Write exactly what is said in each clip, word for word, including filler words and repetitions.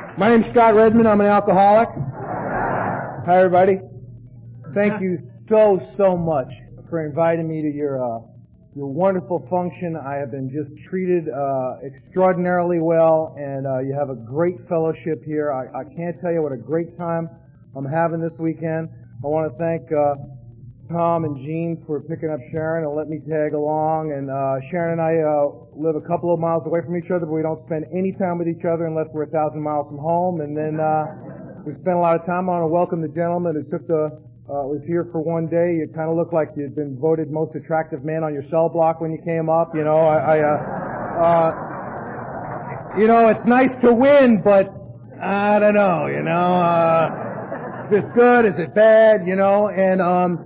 My name's Scott Redmond. I'm an alcoholic. Hi, everybody. Thank you so, so much for inviting me to your uh, your wonderful function. I have been just treated uh, extraordinarily well, and uh, you have a great fellowship here. I, I can't tell you what a great time I'm having this weekend. I want to thank uh, Tom and Jean for picking up Sharon and let me tag along. And uh, Sharon and I uh, live a couple of miles away from each other, but we don't spend any time with each other unless we're a thousand miles from home. And then uh, we spend a lot of time. I want to welcome the gentleman who took the uh, was here for one day. You kind of looked like you'd been voted most attractive man on your cell block when you came up. You know, I, I uh, uh, you know, it's nice to win, but I don't know. You know, uh, is this good? Is it bad? You know, and um.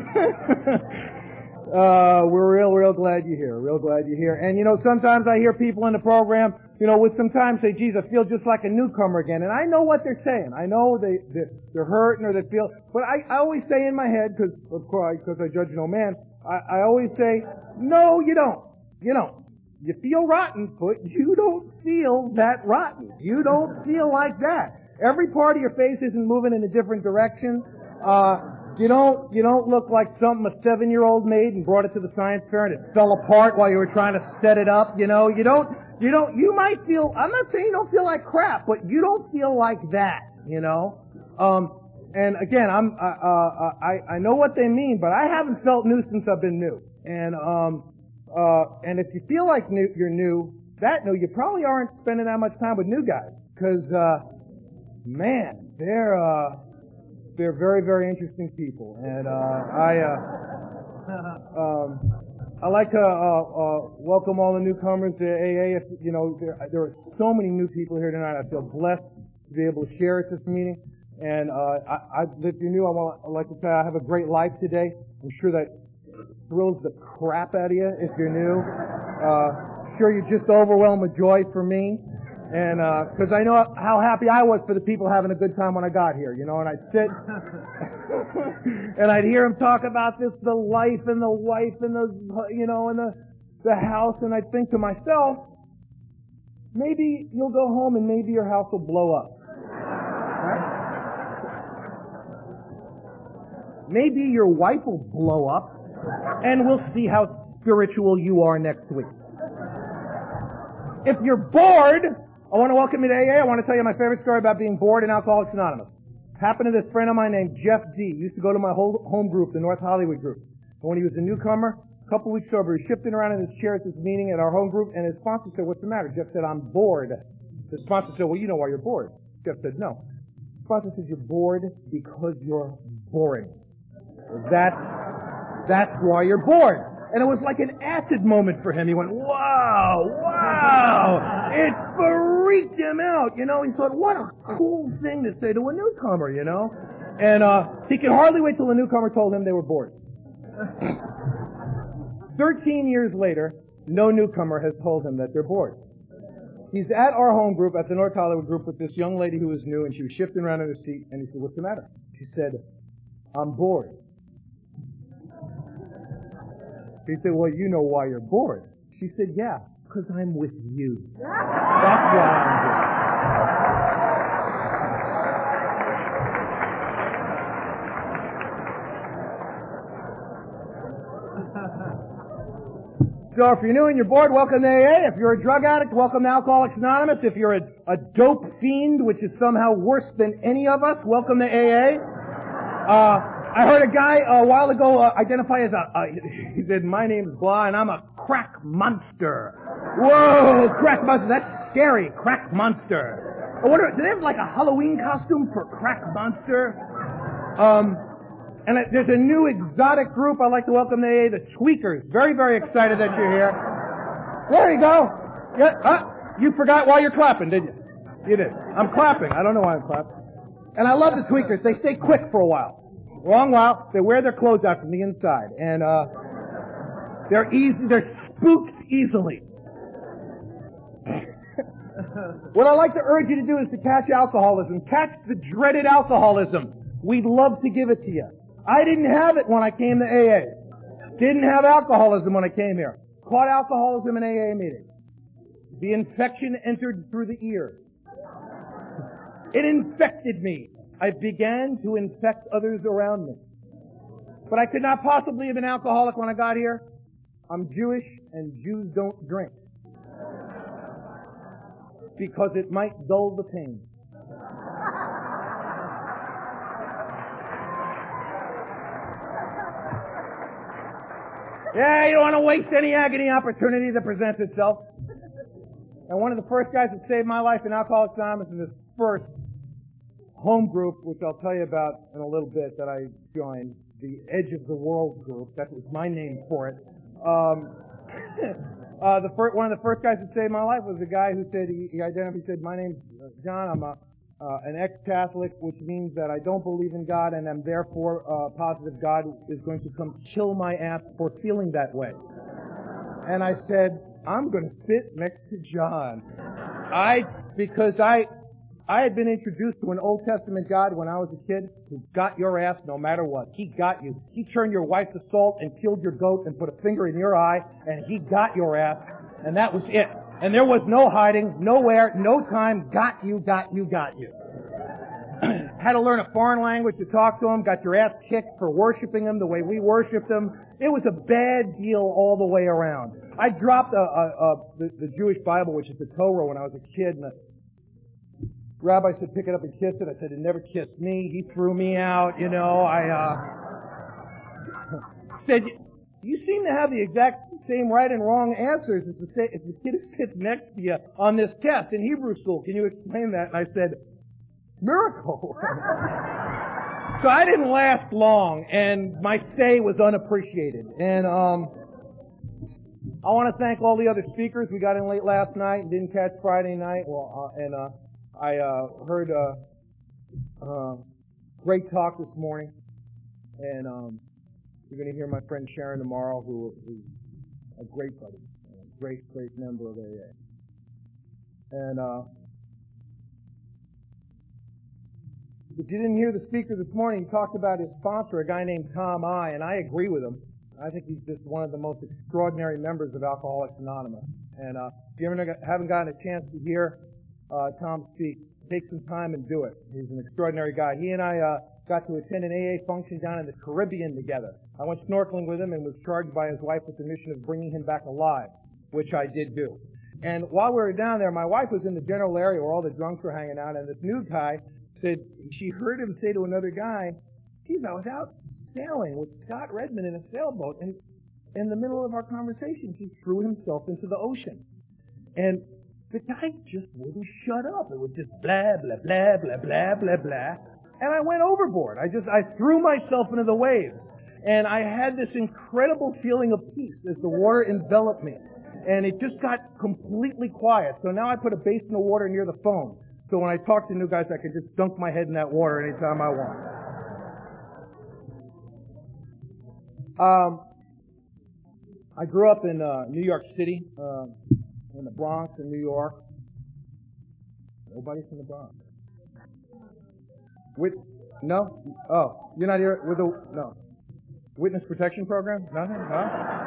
uh, we're real, real glad you're here. Real glad you're here. And you know, sometimes I hear people in the program, you know, would sometimes say, geez, I feel just like a newcomer again. And I know what they're saying. I know they, they're, they're hurting or they feel, but I, I always say in my head, cause, of course, cause I judge no man, I, I always say, no, you don't. You don't. You feel rotten, but you don't feel that rotten. You don't feel like that. Every part of your face isn't moving in a different direction. Uh, You don't, you don't look like something a seven-year-old made and brought it to the science fair and it fell apart while you were trying to set it up, you know. You don't, you don't, you might feel, I'm not saying you don't feel like crap, but you don't feel like that, you know. Um, and again, I'm, uh, uh, I, I know what they mean, but I haven't felt new since I've been new. And, um, uh, and if you feel like new, you're new, that new, you probably aren't spending that much time with new guys. Cause, uh, man, they're, uh, They're very, very interesting people, and uh, I uh, um, I like to uh, uh, welcome all the newcomers to A A. If, you know, there, there are so many new people here tonight. I feel blessed to be able to share at this meeting. And uh, I, I, if you're new, I want I'd like to say I have a great life today. I'm sure that thrills the crap out of you if you're new. Uh, sure, you're just overwhelmed with joy for me. And, uh, cause I know how happy I was for the people having a good time when I got here, you know, and I'd sit, and I'd hear them talk about this, the life and the wife and the, you know, and the, the house, and I'd think to myself, maybe you'll go home and maybe your house will blow up. Right? Maybe your wife will blow up, and we'll see how spiritual you are next week. If you're bored, I want to welcome you to A A. I want to tell you my favorite story about being bored in Alcoholics Anonymous. Happened to this friend of mine named Jeff D. He used to go to my whole home group, the North Hollywood group. And when he was a newcomer, a couple weeks sober, he was shifting around in his chair at this meeting at our home group, and his sponsor said, what's the matter? Jeff said, I'm bored. The sponsor said, well, you know why you're bored. Jeff said, no. The sponsor said, you're bored because you're boring. That's, that's why you're bored. And it was like an acid moment for him. He went, wow, wow. It freaked him out, you know. He thought, what a cool thing to say to a newcomer, you know. And uh he could hardly wait till the newcomer told him they were bored. Thirteen years later, no newcomer has told him that they're bored. He's at our home group, at the North Hollywood group, with this young lady who was new, and she was shifting around in her seat, and he said, what's the matter? She said, I'm bored. He said, well, you know why you're bored. She said, yeah, because I'm with you. That's why I'm bored. So if you're new and you're bored, welcome to A A. If you're a drug addict, welcome to Alcoholics Anonymous. If you're a, a dope fiend, which is somehow worse than any of us, welcome to A A. Uh, I heard a guy a while ago uh, identify as a, uh, he said, my name's blah and I'm a crack monster. Whoa, crack monster, that's scary, crack monster. I wonder, do they have like a Halloween costume for crack monster? Um, and uh, there's a new exotic group I'd like to welcome to A A, the Tweakers. Very, very excited that you're here. There you go. Yeah, uh, you forgot why you're clapping, didn't you? You did. I'm clapping. I don't know why I'm clapping. And I love the Tweakers. They stay quick for a while. Long while. They wear their clothes out from the inside. And, uh, they're easy, they're spooked easily. What I'd like to urge you to do is to catch alcoholism. Catch the dreaded alcoholism. We'd love to give it to you. I didn't have it when I came to A A. Didn't have alcoholism when I came here. Caught alcoholism in A A meetings. The infection entered through the ears. It infected me. I began to infect others around me. But I could not possibly have been alcoholic when I got here. I'm Jewish, and Jews don't drink. Because it might dull the pain. Yeah, you don't want to waste any agony opportunity that presents itself. And one of the first guys that saved my life in Alcoholics Anonymous in this first home group, which I'll tell you about in a little bit, that I joined, the Edge of the World group. That was my name for it. Um, uh, the first, one of the first guys that saved my life was a guy who said, he, he identified, he said, my name's John, I'm a, uh, an ex-Catholic, which means that I don't believe in God, and I'm therefore uh, positive God is going to come kill my ass for feeling that way. And I said, I'm going to sit next to John. I, because I, I had been introduced to an Old Testament God when I was a kid who got your ass no matter what. He got you. He turned your wife to salt and killed your goat and put a finger in your eye, and he got your ass, and that was it. And there was no hiding, nowhere, no time. Got you, got you, got you. Had to learn a foreign language to talk to him. Got your ass kicked for worshiping him the way we worshiped him. It was a bad deal all the way around. I dropped a, a, a the, the Jewish Bible, which is the Torah, when I was a kid, and the rabbi said, pick it up and kiss it. I said, it never kissed me. He threw me out, you know. I uh said, you seem to have the exact same right and wrong answers as the, as the kid who sits next to you on this test in Hebrew school. Can you explain that? And I said, miracle. So I didn't last long, and my stay was unappreciated. And um I want to thank all the other speakers. We got in late last night and didn't catch Friday night. Well, uh, and uh I uh heard uh, uh great talk this morning, and um you're going to hear my friend Sharon tomorrow, who is a great buddy, a great, great member of A A. And uh if you didn't hear the speaker this morning, he talked about his sponsor, a guy named Tom I, and I agree with him. I think he's just one of the most extraordinary members of Alcoholics Anonymous. And uh, if you ever haven't gotten a chance to hear uh, Tom speak, take some time and do it. He's an extraordinary guy. He and I uh, got to attend an A A function down in the Caribbean together. I went snorkeling with him and was charged by his wife with the mission of bringing him back alive, which I did do. And while we were down there, my wife was in the general area where all the drunks were hanging out, and this new guy said she heard him say to another guy, geez, I was out sailing with Scott Redmond in a sailboat, and in the middle of our conversation, he threw himself into the ocean. And the guy just wouldn't shut up. It was just blah, blah, blah, blah, blah, blah, blah. And I went overboard. I just, I threw myself into the waves. And I had this incredible feeling of peace as the water enveloped me. And it just got completely quiet. So now I put a basin of water near the phone. So when I talk to new guys, I can just dunk my head in that water anytime I want. Um, I grew up in uh, New York City, uh, in the Bronx in New York. Nobody from the Bronx. With no? Oh, you're not here with the no witness protection program? Nothing? No.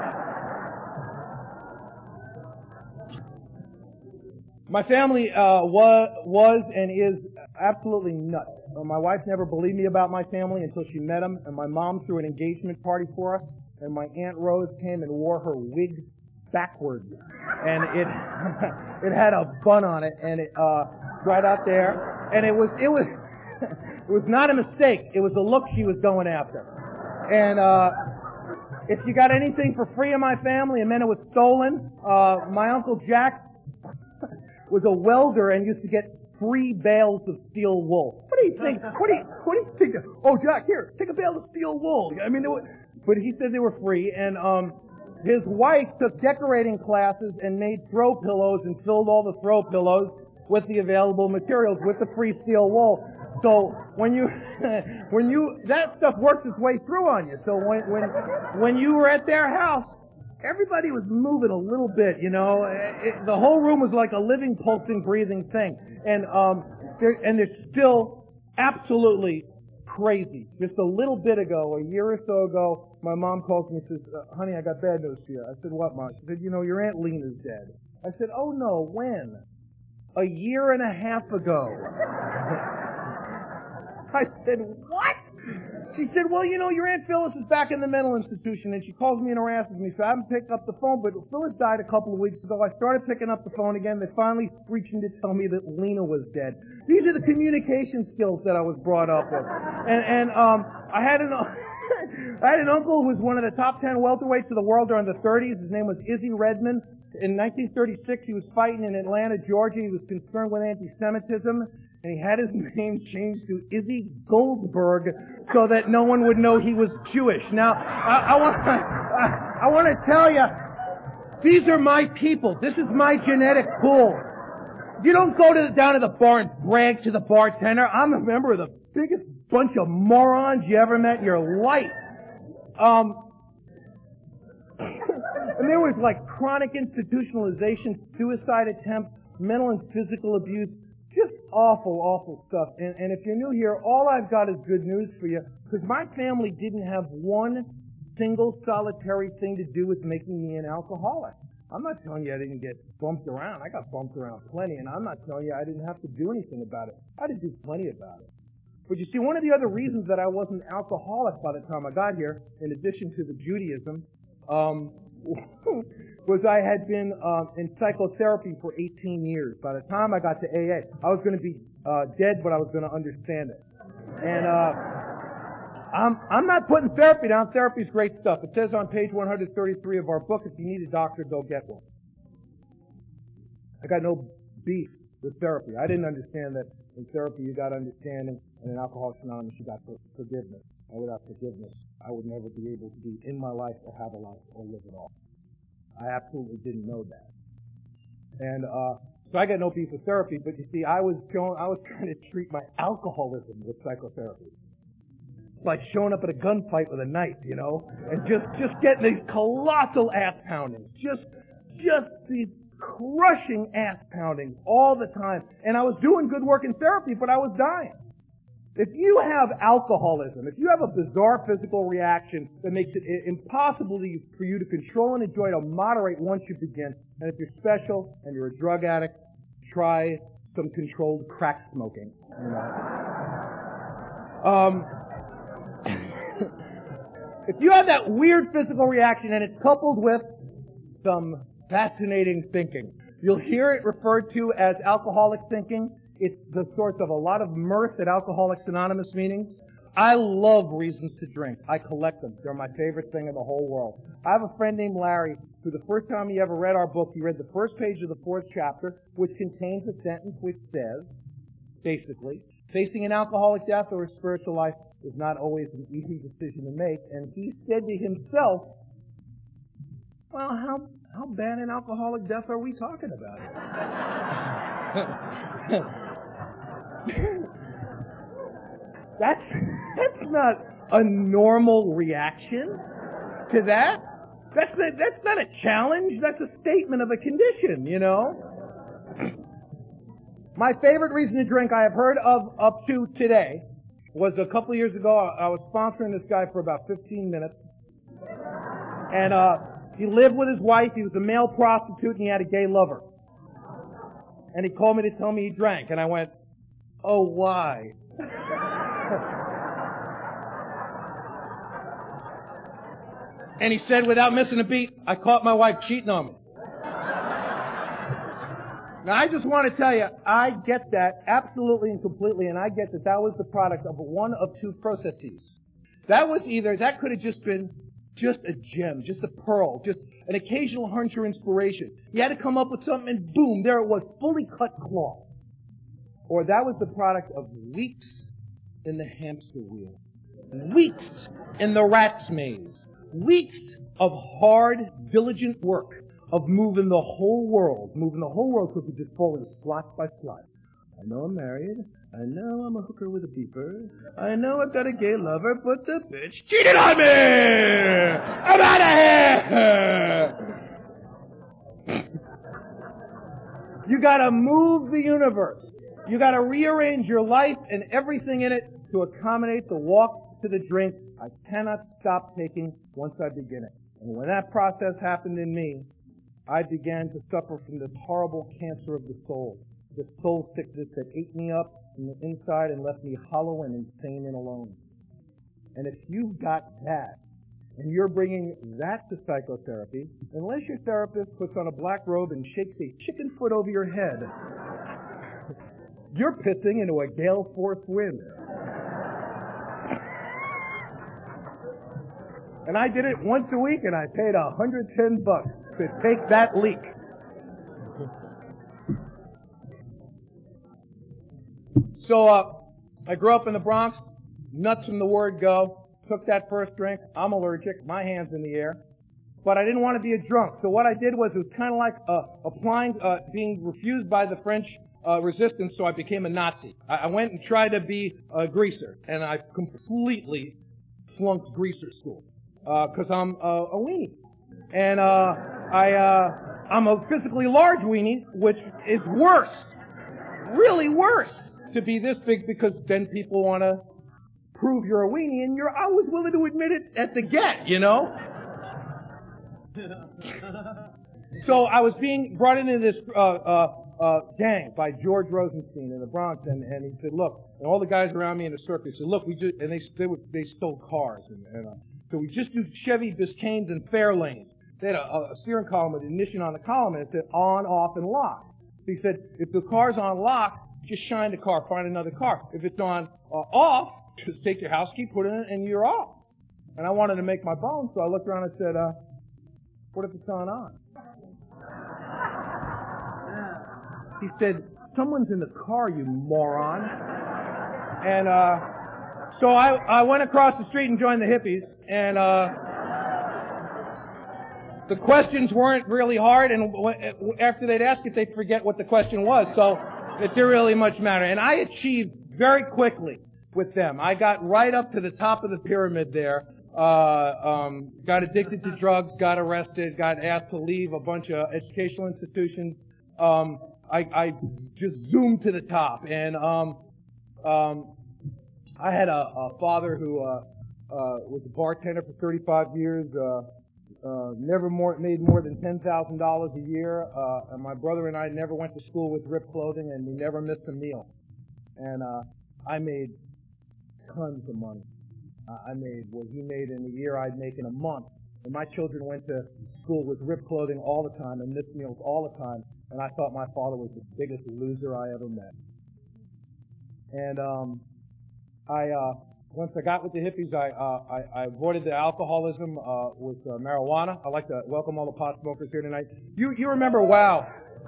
My family uh, was was and is absolutely nuts. Uh, my wife never believed me about my family until she met them, and my mom threw an engagement party for us, and my Aunt Rose came and wore her wig backwards, and it it had a bun on it, and it uh right out there, and it was it was it was not a mistake. It was the look she was going after, and uh if you got anything for free in my family, and then it was stolen. Uh my Uncle Jack was a welder and used to get free bales of steel wool. What do you think? What do you, what do you think? Oh, Jack, here, take a bale of steel wool. I mean, they were, but he said they were free. And um, his wife took decorating classes and made throw pillows and filled all the throw pillows with the available materials with the free steel wool. So when you, when you, that stuff works its way through on you. So when when when you were at their house, everybody was moving a little bit, you know. It, the whole room was like a living, pulsing, breathing thing. And um, they're, and they're still absolutely crazy. Just a little bit ago, a year or so ago, my mom calls me and says, uh, honey, I got bad news for you. I said, what, Mom? She said, you know, your Aunt Lena's dead. I said, oh, no, when? A year and a half ago. I said, what? She said, well, you know, your Aunt Phyllis is back in the mental institution, and she calls me and harasses me, so I haven't picked up the phone, but Phyllis died a couple of weeks ago. I started picking up the phone again. They finally reached in to tell me that Lena was dead. These are the communication skills that I was brought up with. And, and um, I had an... I had an uncle who was one of the top ten welterweights of the world during the thirties. His name was Izzy Redmond. In nineteen thirty-six, he was fighting in Atlanta, Georgia. He was concerned with anti-Semitism, and he had his name changed to Izzy Goldberg so that no one would know he was Jewish. Now, I, I want I, I want to tell you, these are my people. This is my genetic pool. You don't go to the, down to the bar and brag to the bartender. I'm a member of the biggest bunch of morons you ever met in your life. Um, and there was like chronic institutionalization, suicide attempts, mental and physical abuse, just awful, awful stuff. And, and if you're new here, all I've got is good news for you, because my family didn't have one single solitary thing to do with making me an alcoholic. I'm not telling you I didn't get bumped around. I got bumped around plenty, and I'm not telling you I didn't have to do anything about it. I had to do plenty about it. But you see, one of the other reasons that I wasn't alcoholic by the time I got here, in addition to the Judaism, um, was I had been uh, in psychotherapy for eighteen years. By the time I got to A A, I was going to be uh, dead, but I was going to understand it. And uh, I'm, I'm not putting therapy down. Therapy's great stuff. It says on page one hundred thirty-three of our book, if you need a doctor, go get one. I got no beef with therapy. I didn't understand that in therapy you got understanding, and in Alcoholics Anonymous you got forgiveness. And without forgiveness, I would never be able to be in my life or have a life or live at all. I absolutely didn't know that. And uh so I got no beef with therapy, but you see, I was showing, I was trying to treat my alcoholism with psychotherapy. Like showing up at a gunfight with a knife, you know, and just, just getting these colossal ass poundings. Just, just these crushing ass poundings all the time. And I was doing good work in therapy, but I was dying. If you have alcoholism, if you have a bizarre physical reaction that makes it impossible to you, for you to control and enjoy, to moderate once you begin, and if you're special and you're a drug addict, try some controlled crack smoking. You know? Um, if you have that weird physical reaction and it's coupled with some fascinating thinking, you'll hear it referred to as alcoholic thinking. It's the source of a lot of mirth at Alcoholics Anonymous meetings. I love reasons to drink. I collect them. They're my favorite thing in the whole world. I have a friend named Larry who the first time he ever read our book, he read the first page of the fourth chapter, which contains a sentence which says, basically, facing an alcoholic death or a spiritual life is not always an easy decision to make. And he said to himself, well, how how bad an alcoholic death are we talking about? That's, that's not a normal reaction to that. That's not, that's not a challenge. That's a statement of a condition, you know. My favorite reason to drink I have heard of up to today was a couple of years ago. I was sponsoring this guy for about fifteen minutes. And uh he lived with his wife. He was a male prostitute, and he had a gay lover. And he called me to tell me he drank. And I went, oh, why? And he said, without missing a beat, I caught my wife cheating on me. Now, I just want to tell you, I get that absolutely and completely, and I get that that was the product of one of two processes. That was either, that could have just been just a gem, just a pearl, just an occasional hunch or inspiration. He had to come up with something, and boom, there it was, fully cut cloth. Or that was the product of weeks in the hamster wheel, weeks in the rat's maze, weeks of hard, diligent work of moving the whole world, moving the whole world so it could just fall in slot by slot. I know I'm married. I know I'm a hooker with a beeper. I know I've got a gay lover, but the bitch cheated on me! I'm out of here! You gotta move the universe. You gotta rearrange your life and everything in it to accommodate the walk to the drink I cannot stop taking once I begin it. And when that process happened in me, I began to suffer from this horrible cancer of the soul. The soul sickness that ate me up from the inside and left me hollow and insane and alone. And if you've got that, and you're bringing that to psychotherapy, unless your therapist puts on a black robe and shakes a chicken foot over your head, you're pissing into a gale force wind. And I did it once a week, and I paid one hundred ten bucks to take that leak. So uh, I grew up in the Bronx, nuts from the word go. Took that first drink. I'm allergic. My hand's in the air. But I didn't want to be a drunk. So what I did was it was kind of like uh, applying, uh, being refused by the French uh, resistance, so I became a Nazi. I, I went and tried to be a greaser, and I completely flunked greaser school because uh, I'm uh, a weenie. And uh, I, uh, I'm a physically large weenie, which is worse, really worse, to be this big because then people want to prove you're a weenie, and you're always willing to admit it at the get, you know? So I was being brought into this uh, uh, uh, gang by George Rosenstein in the Bronx, and, and he said, look, and all the guys around me in the circus said, look, we just, and they they, were, they stole cars, and, and uh, so we just do Chevy Biscaynes and Fairlanes. They had a, a steering column with ignition on the column, and it said on, off, and lock. So he said, if the car's on lock, just shine the car, find another car. If it's on uh, off, just take your house key, put it in, and you're off. And I wanted to make my bones, so I looked around and said, uh, what if it's on on? He said, someone's in the car, you moron. And uh, so I, I went across the street and joined the hippies, and uh, the questions weren't really hard, and after they'd ask it, they'd forget what the question was, so it didn't really much matter. And I achieved very quickly with them. I got right up to the top of the pyramid there, uh, um, got addicted to drugs, got arrested, got asked to leave a bunch of educational institutions. Um, I, I just zoomed to the top, and um, um, I had a, a father who uh, uh, was a bartender for thirty-five years, uh, uh, never more made more than ten thousand dollars a year, uh, and my brother and I never went to school with ripped clothing, and we never missed a meal. And uh, I made tons of money. Uh, I made what he made in a year I'd make in a month. And my children went to school with ripped clothing all the time and missed meals all the time. And I thought my father was the biggest loser I ever met. And um, I, uh, once I got with the hippies, I, uh, I, I avoided the alcoholism uh, with uh, marijuana. I'd like to welcome all the pot smokers here tonight. You, you remember WOW?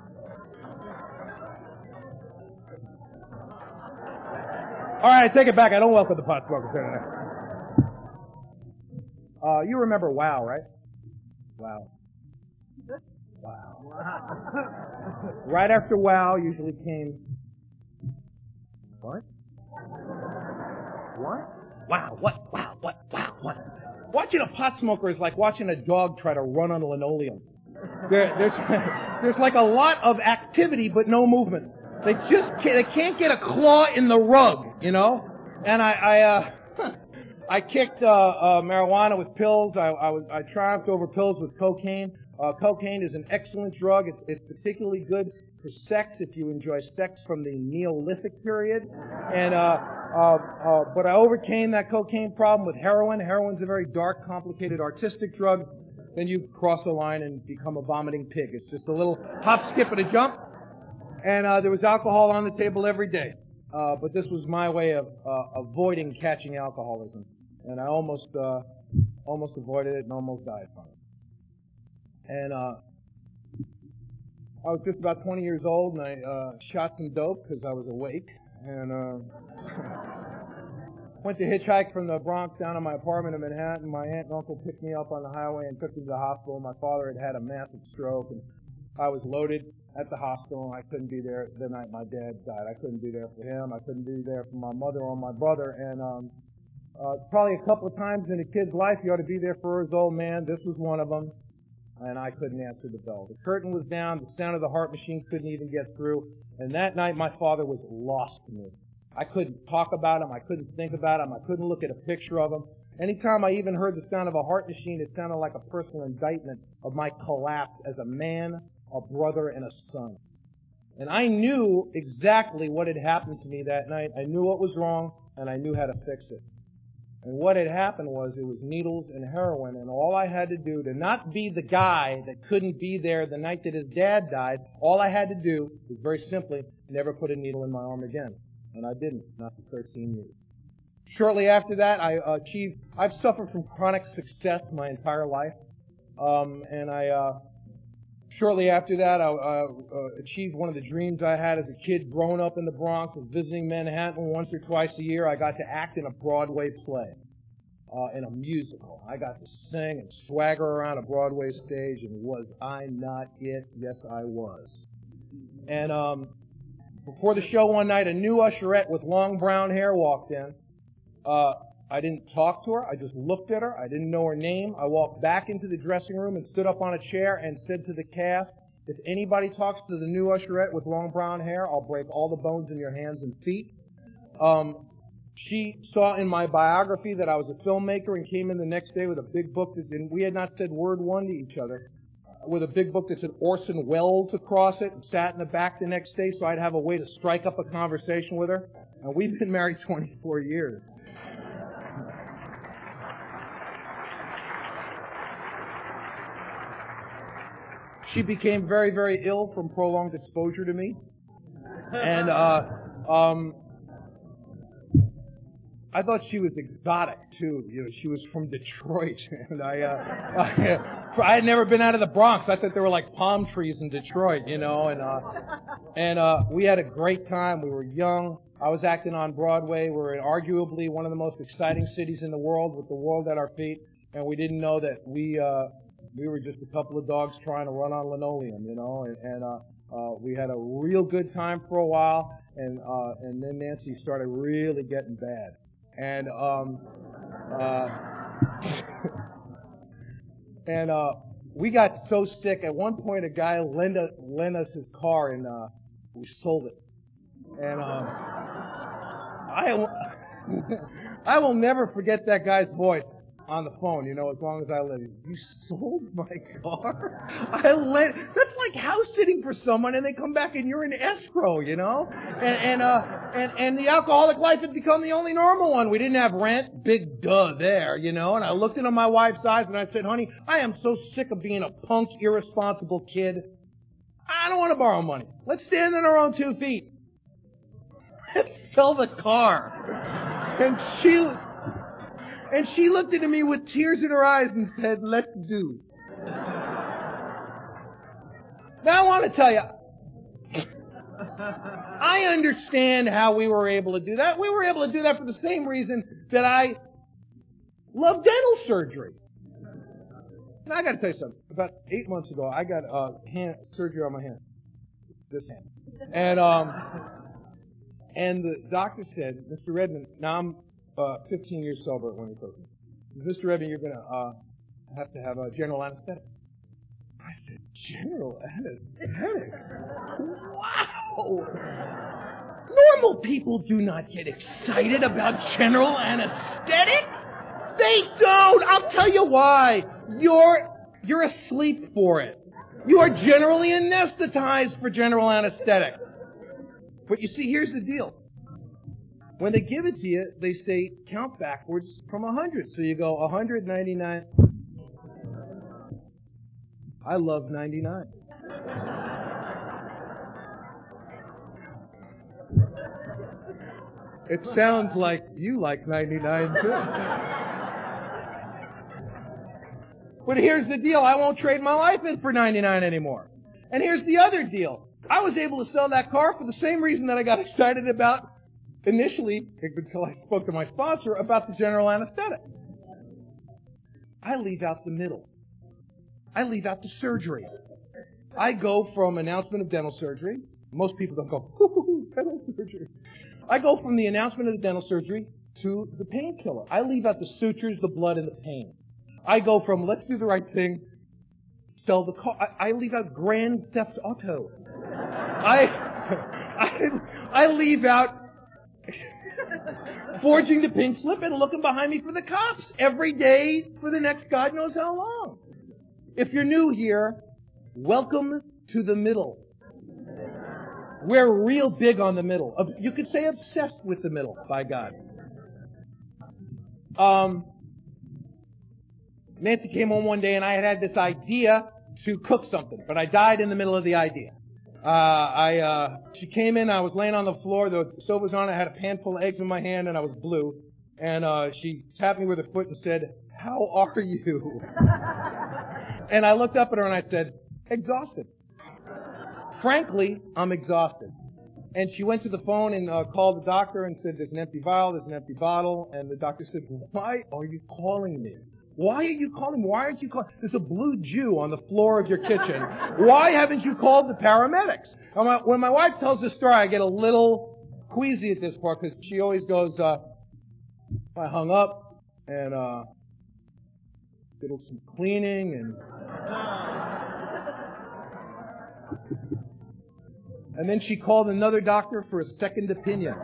All right, I take it back. I don't welcome the pot smokers here tonight. Uh, you remember WOW, right? WOW. Wow. Right after WOW usually came... What? What? Wow, what? Wow, what? Wow, what? Watching a pot smoker is like watching a dog try to run on linoleum. There, there's, there's like a lot of activity but no movement. They just can't, they can't get a claw in the rug, you know? And I, I, uh, I kicked, uh, uh, marijuana with pills. I, I was, I triumphed over pills with cocaine. Uh, cocaine is an excellent drug. It's, it's particularly good for sex if you enjoy sex from the Neolithic period. And, uh, uh, uh, but I overcame that cocaine problem with heroin. Heroin's a very dark, complicated, artistic drug. Then you cross the line and become a vomiting pig. It's just a little hop, skip, and a jump. And uh, there was alcohol on the table every day. Uh, but this was my way of uh, avoiding catching alcoholism. And I almost uh, almost avoided it and almost died from it. And uh, I was just about twenty years old, and I uh, shot some dope because I was awake. And uh, went to hitchhike from the Bronx down to my apartment in Manhattan. My aunt and uncle picked me up on the highway and took me to the hospital. My father had had a massive stroke, and I was loaded at the hospital, and I couldn't be there the night my dad died. I couldn't be there for him. I couldn't be there for my mother or my brother. And um, uh, probably a couple of times in a kid's life you ought to be there for his old man. This was one of them, and I couldn't answer the bell. The curtain was down. The sound of the heart machine couldn't even get through. And that night my father was lost to me. I couldn't talk about him. I couldn't think about him. I couldn't look at a picture of him. Anytime I even heard the sound of a heart machine, it sounded like a personal indictment of my collapse as a man, a brother, and a son. And I knew exactly what had happened to me that night. I knew what was wrong, and I knew how to fix it. And what had happened was it was needles and heroin, and all I had to do to not be the guy that couldn't be there the night that his dad died, all I had to do was very simply never put a needle in my arm again. And I didn't, not for thirteen years. Shortly after that, I achieved, I've suffered from chronic success my entire life. Um, and I, uh, shortly after that, I uh, uh, achieved one of the dreams I had as a kid growing up in the Bronx and visiting Manhattan once or twice a year. I got to act in a Broadway play, uh, in a musical. I got to sing and swagger around a Broadway stage, and was I not it? Yes, I was. And um, before the show one night, a new usherette with long brown hair walked in. Uh, I didn't talk to her. I just looked at her. I didn't know her name. I walked back into the dressing room and stood up on a chair and said to the cast, if anybody talks to the new usherette with long brown hair, I'll break all the bones in your hands and feet. Um, she saw in my biography that I was a filmmaker and came in the next day with a big book that, and we had not said word one to each other, with a big book that said Orson Welles across it, and sat in the back the next day so I'd have a way to strike up a conversation with her. And we've been married twenty-four years. She became very, very ill from prolonged exposure to me. And uh, um, I thought she was exotic, too. You know, she was from Detroit. And I, uh, I, I had never been out of the Bronx. I thought there were like palm trees in Detroit, you know. And, uh, and uh, we had a great time. We were young. I was acting on Broadway. We were in arguably one of the most exciting cities in the world with the world at our feet. And we didn't know that we... Uh, We were just a couple of dogs trying to run on linoleum, you know, and, and uh, uh, we had a real good time for a while, and uh, and then Nancy started really getting bad, and um, uh, and uh, we got so sick. At one point, a guy lent us, lent us his car, and uh, we sold it, and uh, I I will never forget that guy's voice on the phone, you know, as long as I live. You sold my car? I let, that's like house sitting for someone and they come back and you're in escrow, you know? And, and, uh, and, and the alcoholic life had become the only normal one. We didn't have rent. Big duh there, you know? And I looked into my wife's eyes and I said, honey, I am so sick of being a punk, irresponsible kid. I don't want to borrow money. Let's stand on our own two feet. Let's sell the car. And she, And she looked at me with tears in her eyes and said, let's do. Now I want to tell you, I understand how we were able to do that. We were able to do that for the same reason that I love dental surgery. Now I got to tell you something. About eight months ago, I got uh, hand surgery on my hand, this hand, and um, and the doctor said, Mister Redmond, now I'm Uh, fifteen years sober when he told me. Mister Redmond, you're going to uh, have to have a general anesthetic. I said, general anesthetic? Wow! Normal people do not get excited about general anesthetic. They don't. I'll tell you why. You're, you're asleep for it. You are generally anesthetized for general anesthetic. But you see, here's the deal. When they give it to you, they say count backwards from one hundred. So you go one hundred ninety-nine. I love ninety-nine. It sounds like you like ninety-nine too. But here's the deal. I won't trade my life in for ninety-nine anymore. And here's the other deal. I was able to sell that car for the same reason that I got excited about initially, until I spoke to my sponsor, about the general anesthetic. I leave out the middle. I leave out the surgery. I go from announcement of dental surgery. Most people don't go, hoo-hoo-hoo, dental surgery. I go from the announcement of the dental surgery to the painkiller. I leave out the sutures, the blood, and the pain. I go from let's do the right thing, sell the car. I, I leave out Grand Theft Auto. I, I, I leave out forging the pink slip and looking behind me for the cops every day for the next God knows how long. If you're new here, welcome to the middle. We're real big on the middle. You could say obsessed with the middle, by God. Um, Nancy came home one day and I had had this idea to cook something, but I died in the middle of the idea. Uh, I, uh, she came in, I was laying on the floor, the stove was on, I had a pan full of eggs in my hand and I was blue. And, uh, she tapped me with her foot and said, "How are you?" And I looked up at her and I said, "Exhausted. Frankly, I'm exhausted." And she went to the phone and uh, called the doctor and said, "There's an empty vial, there's an empty bottle." And the doctor said, "Why are you calling me? Why are you calling me? Why aren't you calling? There's a blue Jew on the floor of your kitchen. Why haven't you called the paramedics?" When my wife tells this story, I get a little queasy at this part because she always goes, uh, I hung up and uh, did some cleaning and... And then she called another doctor for a second opinion.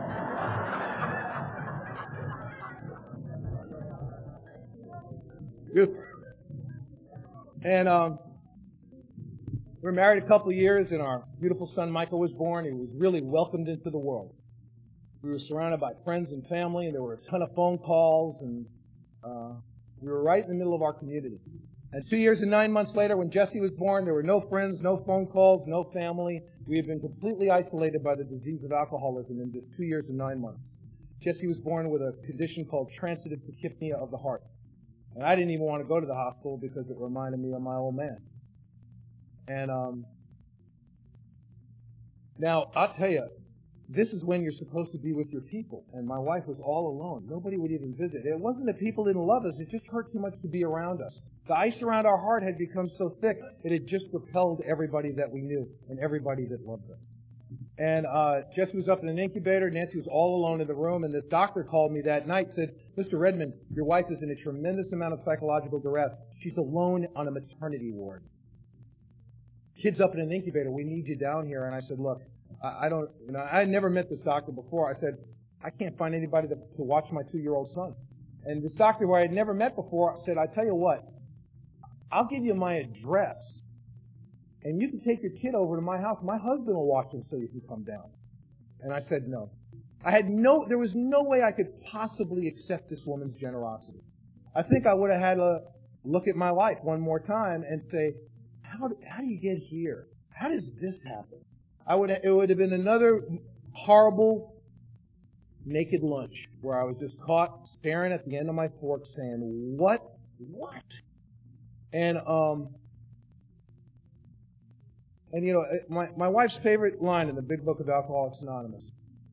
And um, we were married a couple of years, and our beautiful son Michael was born. He was really welcomed into the world. We were surrounded by friends and family, and there were a ton of phone calls, and uh, we were right in the middle of our community. And two years and nine months later, when Jesse was born, there were no friends, no phone calls, no family. We had been completely isolated by the disease of alcoholism in just two years and nine months. Jesse was born with a condition called transitive tachypnea of the heart. And I didn't even want to go to the hospital because it reminded me of my old man. And um, now, I'll tell you, this is when you're supposed to be with your people. And my wife was all alone. Nobody would even visit. It wasn't that people didn't love us. It just hurt too much to be around us. The ice around our heart had become so thick, it had just repelled everybody that we knew and everybody that loved us. And uh Jesse was up in an incubator. Nancy was all alone in the room. And this doctor called me that night and said, "Mister Redmond, your wife is in a tremendous amount of psychological duress. She's alone on a maternity ward. Kid's up in an incubator. We need you down here." And I said, "Look, I don't, you know, I had never met this doctor before." I said, "I can't find anybody to, to watch my two-year-old son." And this doctor, who I had never met before, said, "I tell you what, I'll give you my address, and you can take your kid over to my house. My husband will watch him so you can come down." And I said, no. I had no, there was no way I could possibly accept this woman's generosity. I think I would have had to look at my life one more time and say, how do, how do you get here? How does this happen? I would have, it would have been another horrible naked lunch where I was just caught staring at the end of my fork saying, what? What? And, um, and you know, my, my wife's favorite line in the Big Book of Alcoholics Anonymous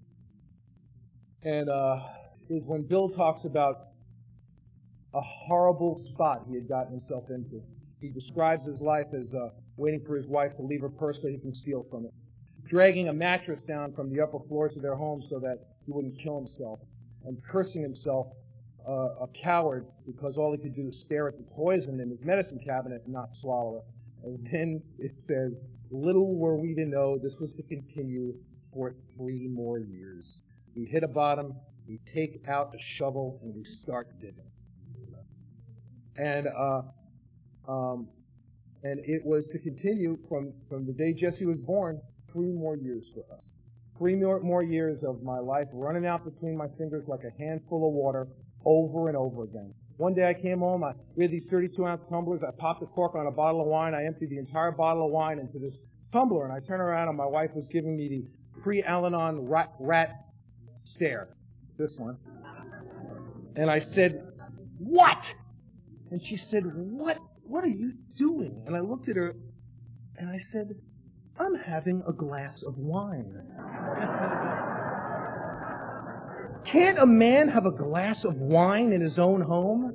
and, uh, is when Bill talks about a horrible spot he had gotten himself into. He describes his life as, uh, waiting for his wife to leave her purse so he can steal from it, dragging a mattress down from the upper floors of their home so that he wouldn't kill himself, and cursing himself uh, a coward because all he could do was stare at the poison in his medicine cabinet and not swallow it. And then it says, little were we to know this was to continue for three more years. We hit a bottom, we take out a shovel, and we start digging. And uh, um, and it was to continue from, from the day Jesse was born, three more years for us. Three more, more years of my life running out between my fingers like a handful of water over and over again. One day I came home, I, we had these thirty-two ounce tumblers, I popped the cork on a bottle of wine, I emptied the entire bottle of wine into this tumbler, and I turned around and my wife was giving me the pre-Al-Anon rat, rat stare. This one. And I said, what? And she said, what, what are you doing? And I looked at her and I said, I'm having a glass of wine. Can't a man have a glass of wine in his own home?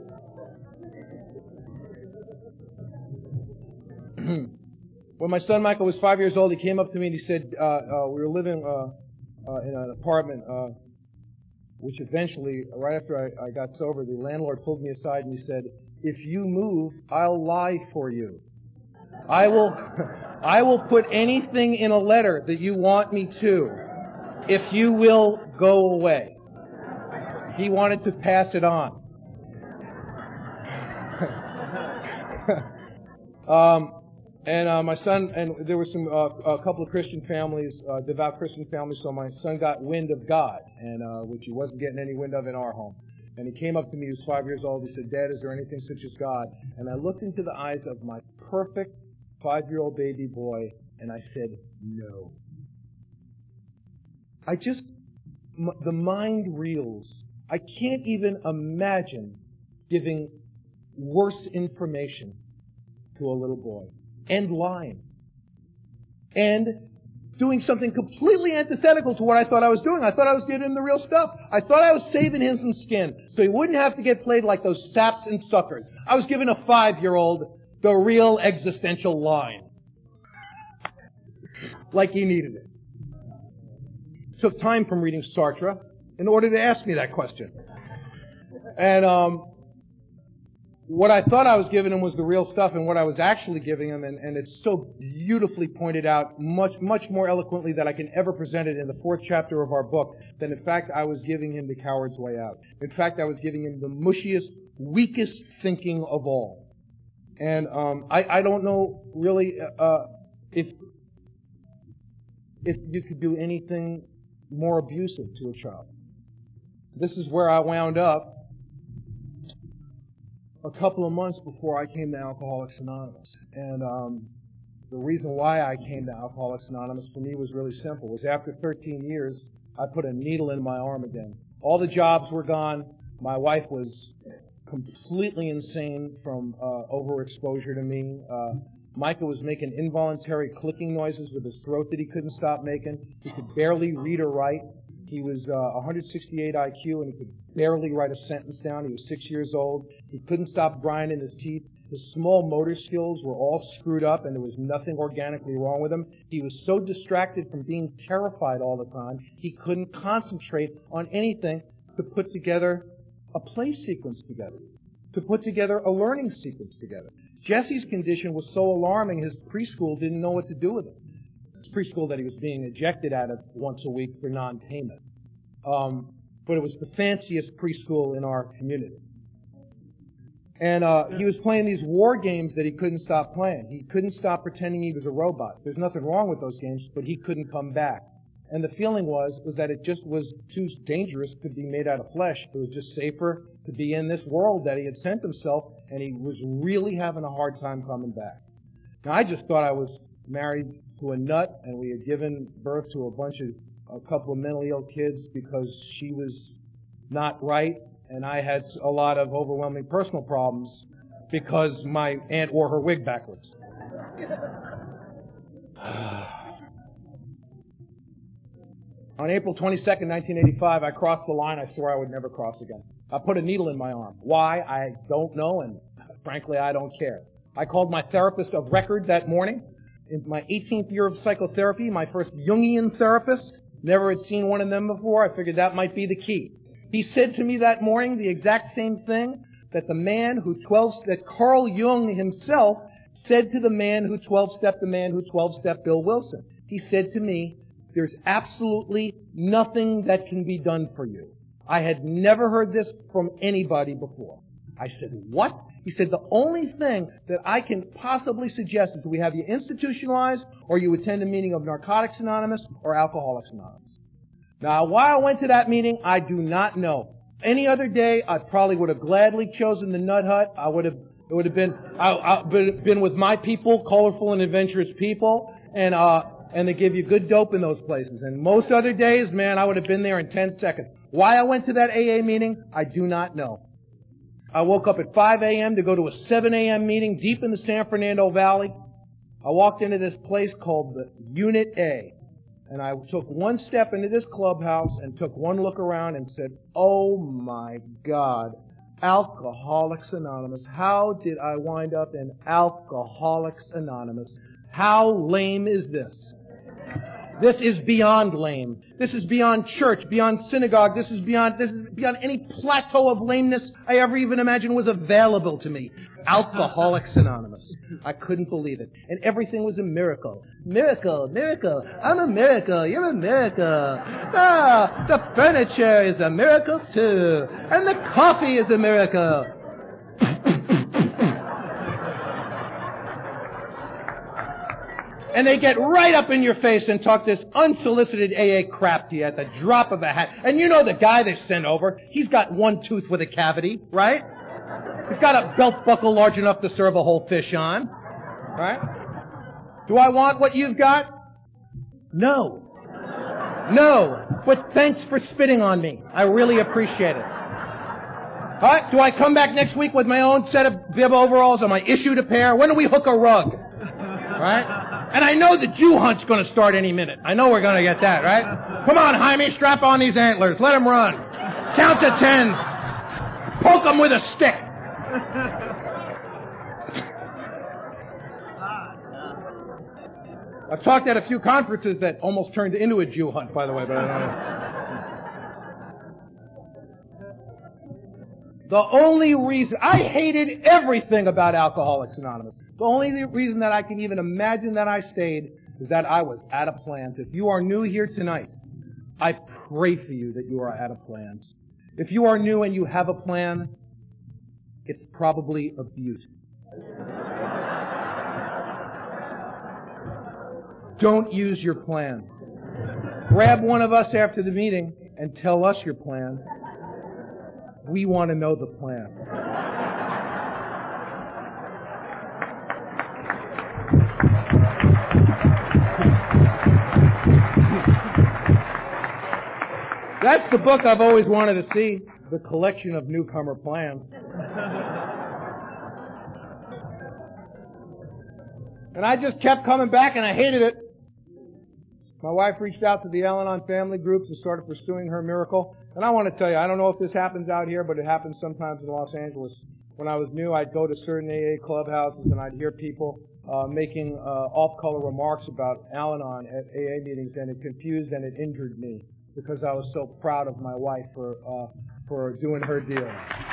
When my son Michael was five years old, he came up to me and he said, uh, uh, we were living uh, uh, in an apartment, uh, which eventually, right after I, I got sober, the landlord pulled me aside and he said, if you move, I'll lie for you. I will, I will put anything in a letter that you want me to, if you will go away. He wanted to pass it on. um, And uh, my son, and there were some uh, a couple of Christian families, uh, devout Christian families. So my son got wind of God, and uh, which he wasn't getting any wind of in our home. And he came up to me. He was five years old. He said, "Dad, is there anything such as God?" And I looked into the eyes of my perfect five-year-old baby boy, and I said, "No." I just, m- the mind reels. I can't even imagine giving worse information to a little boy. And lying. And doing something completely antithetical to what I thought I was doing. I thought I was giving him the real stuff. I thought I was saving him some skin so he wouldn't have to get played like those saps and suckers. I was giving a five-year-old the real existential line. Like he needed it. Took time from reading Sartre in order to ask me that question. And um, what I thought I was giving him was the real stuff, and what I was actually giving him, and, and it's so beautifully pointed out, much, much more eloquently than I can ever present it in the fourth chapter of our book, that in fact I was giving him the coward's way out. In fact, I was giving him the mushiest, weakest thinking of all. And um, I, I don't know really uh, if if you could do anything more abusive to a child. This is where I wound up a couple of months before I came to Alcoholics Anonymous. And um, the reason why I came to Alcoholics Anonymous for me was really simple. It was after thirteen years, I put a needle in my arm again. All the jobs were gone. My wife was completely insane from uh, overexposure to me. Uh, Micah was making involuntary clicking noises with his throat that he couldn't stop making. He could barely read or write. He was uh, one hundred sixty-eight I Q, and he could barely write a sentence down. He was six years old. He couldn't stop grinding his teeth. His small motor skills were all screwed up, and there was nothing organically wrong with him. He was so distracted from being terrified all the time, he couldn't concentrate on anything to put together a play sequence together, to put together a learning sequence together. Jesse's condition was so alarming, his preschool didn't know what to do with him. His preschool that he was being ejected out of once a week for non-payment. Um, but it was the fanciest preschool in our community. And uh, he was playing these war games that he couldn't stop playing. He couldn't stop pretending he was a robot. There's nothing wrong with those games, but he couldn't come back. And the feeling was, was that it just was too dangerous to be made out of flesh. It was just safer to be in this world that he had sent himself, and he was really having a hard time coming back. Now, I just thought I was married to a nut, and we had given birth to a bunch of, a couple of mentally ill kids because she was not right, and I had a lot of overwhelming personal problems because my aunt wore her wig backwards. On April twenty-second, nineteen eighty-five, I crossed the line I swore I would never cross again. I put a needle in my arm. Why? I don't know, and frankly, I don't care. I called my therapist of record that morning. In my eighteenth year of psychotherapy, my first Jungian therapist, never had seen one of them before. I figured that might be the key. He said to me that morning the exact same thing that the man who twelve, that Carl Jung himself said to the man who twelve-stepped the man who twelve-stepped Bill Wilson. He said to me, "There's absolutely nothing that can be done for you." I had never heard this from anybody before. I said, "What?" He said, "The only thing that I can possibly suggest is we have you institutionalized or you attend a meeting of Narcotics Anonymous or Alcoholics Anonymous." Now, why I went to that meeting, I do not know. Any other day, I probably would have gladly chosen the Nut Hut. I would have, it would have been, I, I been, been with my people, colorful and adventurous people, and, uh, and they give you good dope in those places. And most other days, man, I would have been there in ten seconds. Why I went to that A A meeting, I do not know. I woke up at five a.m. to go to a seven a.m. meeting deep in the San Fernando Valley. I walked into this place called the Unit A. And I took one step into this clubhouse and took one look around and said, "Oh my God, Alcoholics Anonymous. How did I wind up in Alcoholics Anonymous? How lame is this? This is beyond lame. This is beyond church, beyond synagogue. This is beyond, this is beyond any plateau of lameness I ever even imagined was available to me. Alcoholics Anonymous. I couldn't believe it. And everything was a miracle. Miracle, miracle. I'm a miracle. You're a miracle. Ah, the furniture is a miracle too. And the coffee is a miracle. And they get right up in your face and talk this unsolicited A A crap to you at the drop of a hat. And you know the guy they sent over, he's got one tooth with a cavity, right? He's got a belt buckle large enough to serve a whole fish on, right? Do I want what you've got? No. No. But thanks for spitting on me. I really appreciate it. All right? Do I come back next week with my own set of bib overalls? Am I issued a pair? When do we hook a rug? Right? And I know the Jew hunt's going to start any minute. I know we're going to get that, right? Come on, Jaime, strap on these antlers. Let them run. Count to ten. Poke them with a stick. I've talked at a few conferences that almost turned into a Jew hunt, by the way, but I don't know. The only reason, I hated everything about Alcoholics Anonymous. The only reason that I can even imagine that I stayed is that I was out of plans. If you are new here tonight, I pray for you that you are out of plans. If you are new and you have a plan, it's probably abuse. Don't use your plan. Grab one of us after the meeting and tell us your plan. We want to know the plan. That's the book I've always wanted to see, The Collection of Newcomer Plans. And I just kept coming back and I hated it. My wife reached out to the Al-Anon family groups and started pursuing her miracle. And I want to tell you, I don't know if this happens out here, but it happens sometimes in Los Angeles. When I was new, I'd go to certain A A clubhouses and I'd hear people uh, making uh, off-color remarks about Al-Anon at A A meetings, and it confused and it injured me because I was so proud of my wife for uh, for doing her deal.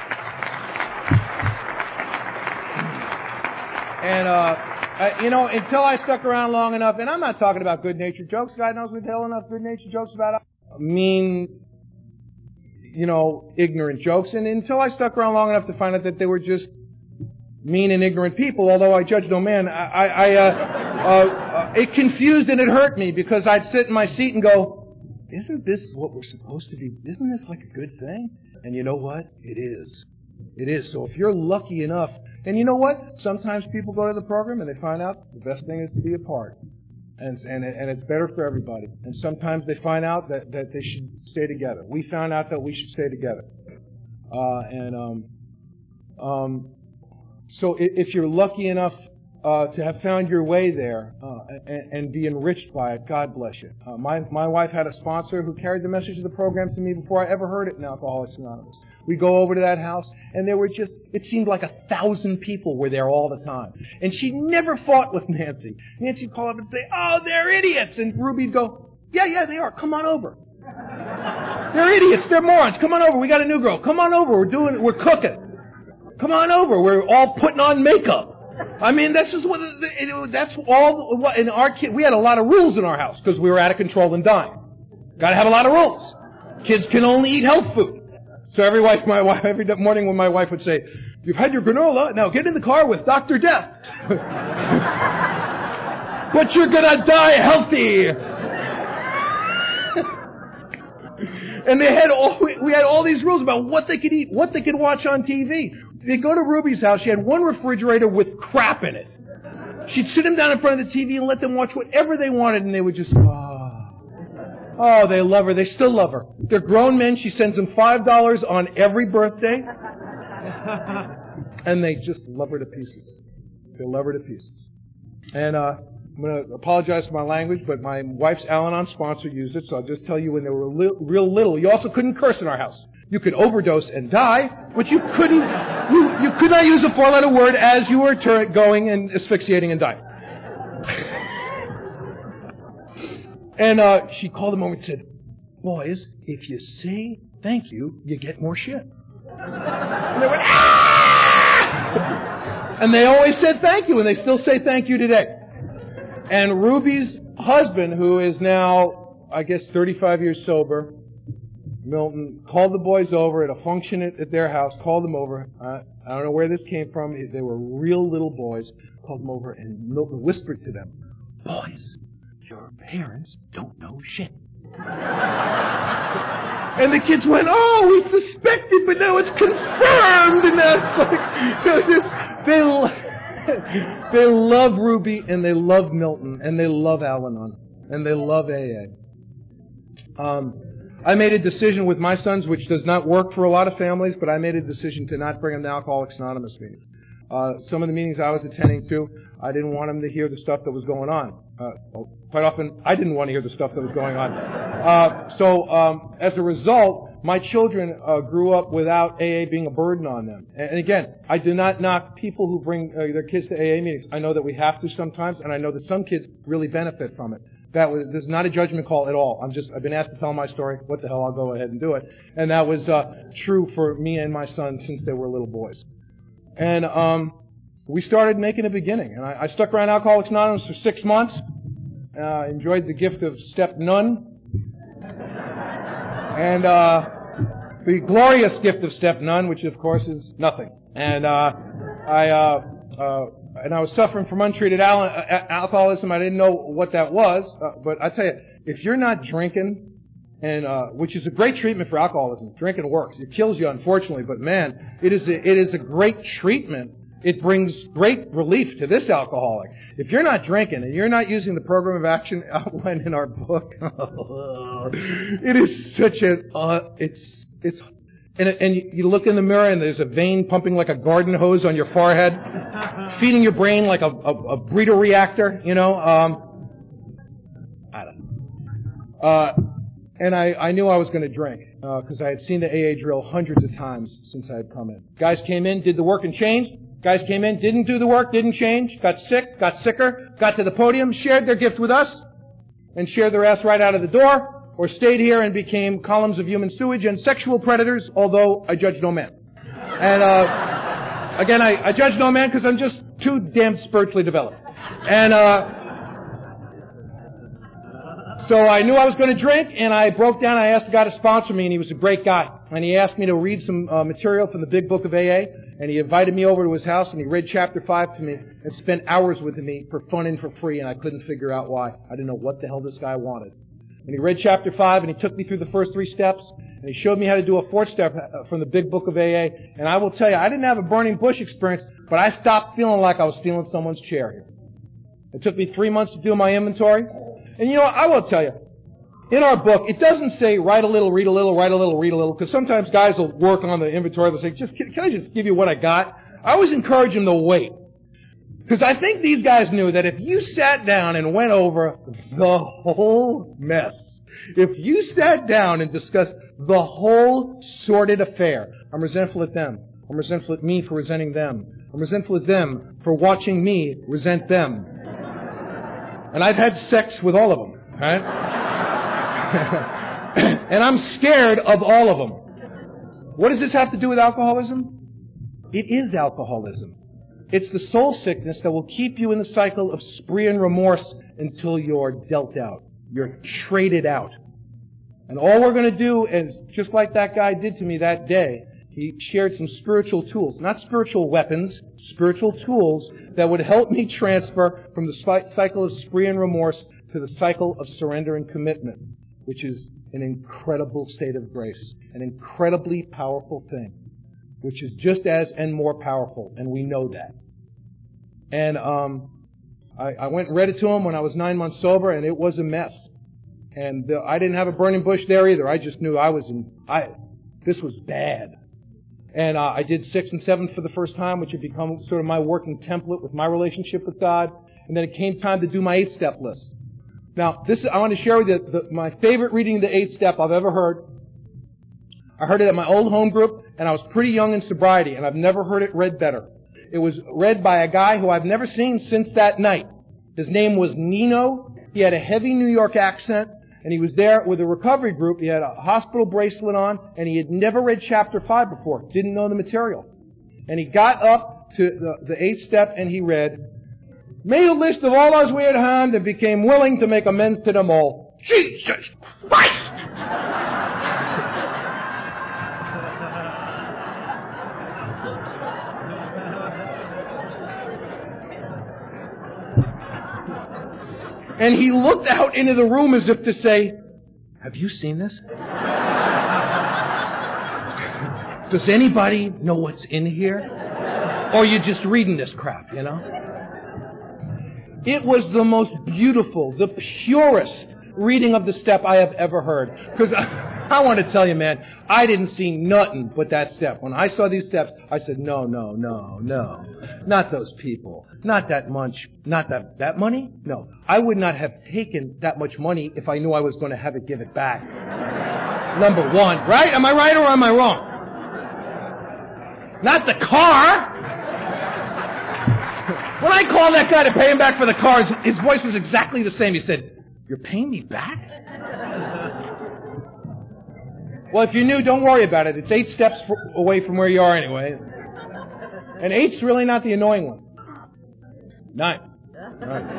And uh, I, you know, until I stuck around long enough, and I'm not talking about good-natured jokes. God knows we tell enough good-natured jokes about mean, you know, ignorant jokes. And until I stuck around long enough to find out that they were just mean and ignorant people, although I judge no man, I, I, I uh, uh, it confused and it hurt me because I'd sit in my seat and go, isn't this what we're supposed to be? Isn't this like a good thing? And you know what? It is. It is. So if you're lucky enough, and you know what? Sometimes people go to the program and they find out the best thing is to be apart. And, and, and it's better for everybody. And sometimes they find out that, that they should stay together. We found out that we should stay together. Uh, and um, um, so if you're lucky enough uh, to have found your way there uh, and, and be enriched by it, God bless you. Uh, my, my wife had a sponsor who carried the message of the program to me before I ever heard it in Alcoholics Anonymous. We go over to that house, and there were just, it seemed like a thousand people were there all the time. And she never fought with Nancy. Nancy'd call up and say, oh, they're idiots. And Ruby'd go, yeah, yeah, they are. Come on over. They're idiots. They're morons. Come on over. We got a new girl. Come on over. We're doing, we're cooking. Come on over. We're all putting on makeup. I mean, that's just what, that's all, what, in our kid, we had a lot of rules in our house because we were out of control and dying. Got to have a lot of rules. Kids can only eat health food. So every wife, my wife, every morning when my wife would say, you've had your granola, now get in the car with Doctor Death. But you're gonna die healthy. And they had all, we had all these rules about what they could eat, what they could watch on T V. They'd go to Ruby's house, she had one refrigerator with crap in it. She'd sit them down in front of the T V and let them watch whatever they wanted, and they would just, oh. Oh, they love her. They still love her. They're grown men. She sends them five dollars on every birthday. And they just love her to pieces. They love her to pieces. And uh, I'm going to apologize for my language, but my wife's Al-Anon sponsor used it, so I'll just tell you when they were li- real little, you also couldn't curse in our house. You could overdose and die, but you couldn't, you, you could not use a four-letter word as you were ter- going and asphyxiating and dying. And uh, she called them over and said, boys, if you say thank you, you get more shit. And they went, ah! And they always said thank you, and they still say thank you today. And Ruby's husband, who is now, I guess, thirty-five years sober, Milton, called the boys over at a function at, at their house, called them over. Uh, I don't know where this came from. They were real little boys. Called them over, and Milton whispered to them, boys, your parents don't know shit. And the kids went, oh, we suspected, but now it's confirmed. And that's like, they, they love Ruby, and they love Milton, and they love Al-Anon, and they love A A. Um, I made a decision with my sons, which does not work for a lot of families, but I made a decision to not bring them to Alcoholics Anonymous meetings. Uh, some of the meetings I was attending to, I didn't want them to hear the stuff that was going on. Uh, well, quite often, I didn't want to hear the stuff that was going on. Uh, so, um, as a result, my children uh, grew up without A A being a burden on them. And, and again, I do not knock people who bring uh, their kids to A A meetings. I know that we have to sometimes, and I know that some kids really benefit from it. That was, this is not a judgment call at all. I'm just, I've been asked to tell my story. What the hell, I'll go ahead and do it. And that was uh, true for me and my son since they were little boys. And um, we started making a beginning. And I, I stuck around Alcoholics Anonymous for six months. Uh, enjoyed the gift of step none. And uh, the glorious gift of step none, which of course is nothing. And uh, I uh, uh, and I was suffering from untreated al- alcoholism. I didn't know what that was. Uh, but I tell you, if you're not drinking, and uh, which is a great treatment for alcoholism, drinking works. It kills you, unfortunately, but man, it is a, it is a great treatment. It brings great relief to this alcoholic. If you're not drinking and you're not using the program of action outlined in our book, it is such a, uh, it's, it's, and, and you look in the mirror and there's a vein pumping like a garden hose on your forehead, feeding your brain like a, a, a breeder reactor, you know, um, I don't know. Uh, and I, I knew I was going to drink, uh, cause I had seen the A A drill hundreds of times since I had come in. Guys came in, did the work and changed. Guys came in, didn't do the work, didn't change, got sick, got sicker, got to the podium, shared their gift with us, and shared their ass right out of the door, or stayed here and became columns of human sewage and sexual predators, although I judge no man. And, uh, again, I, I judge no man because I'm just too damn spiritually developed. And, uh, so I knew I was going to drink, and I broke down. I asked the guy to sponsor me, and he was a great guy. And he asked me to read some uh, material from the Big Book of A A, and he invited me over to his house, and he read chapter five to me, and spent hours with me for fun and for free, and I couldn't figure out why. I didn't know what the hell this guy wanted. And he read chapter five, and he took me through the first three steps, and he showed me how to do a fourth step from the Big Book of A A. And I will tell you, I didn't have a burning bush experience, but I stopped feeling like I was stealing someone's chair here. It took me three months to do my inventory. And you know, I will tell you, in our book, it doesn't say write a little, read a little, write a little, read a little, because sometimes guys will work on the inventory. They'll say, just, can, can I just give you what I got? I always encourage them to wait. Because I think these guys knew that if you sat down and went over the whole mess, if you sat down and discussed the whole sordid affair, I'm resentful at them. I'm resentful at me for resenting them. I'm resentful at them for watching me resent them. And I've had sex with all of them, right? And I'm scared of all of them. What does this have to do with alcoholism? It is alcoholism. It's the soul sickness that will keep you in the cycle of spree and remorse until you're dealt out. You're traded out. And all we're going to do is, just like that guy did to me that day, he shared some spiritual tools. Not spiritual weapons, spiritual tools that would help me transfer from the cycle of spree and remorse to the cycle of surrender and commitment, which is an incredible state of grace, an incredibly powerful thing, which is just as and more powerful, and we know that. And um, I, I went and read it to him when I was nine months sober, and it was a mess. And the, I didn't have a burning bush there either. I just knew I was in. I this was bad. And uh, I did six and seven for the first time, which had become sort of my working template with my relationship with God. And then it came time to do my eight-step list. Now, this I want to share with you the, my favorite reading of the eight-step I've ever heard. I heard it at my old home group, and I was pretty young in sobriety, and I've never heard it read better. It was read by a guy who I've never seen since that night. His name was Nino. He had a heavy New York accent, and he was there with a recovery group. He had a hospital bracelet on, and he had never read chapter five before. Didn't know the material. And he got up to the, the eighth step, and he read, "Made a list of all those we had harmed and became willing to make amends to them all." Jesus Christ! And he looked out into the room as if to say, have you seen this? Does anybody know what's in here? Or are you just reading this crap, you know? It was the most beautiful, the purest reading of the step I have ever heard. Because I, I want to tell you, man, I didn't see nothing but that step. When I saw these steps, I said, no, no, no, no. Not those people. Not that much. Not that, that money? No. I would not have taken that much money if I knew I was going to have it give it back. Number one. Right? Am I right or am I wrong? Not the car. When I called that guy to pay him back for the car, his voice was exactly the same. He said, you're paying me back? Well, if you knew, don't worry about it. It's eight steps for, away from where you are anyway. And eight's really not the annoying one. Nine. Nine.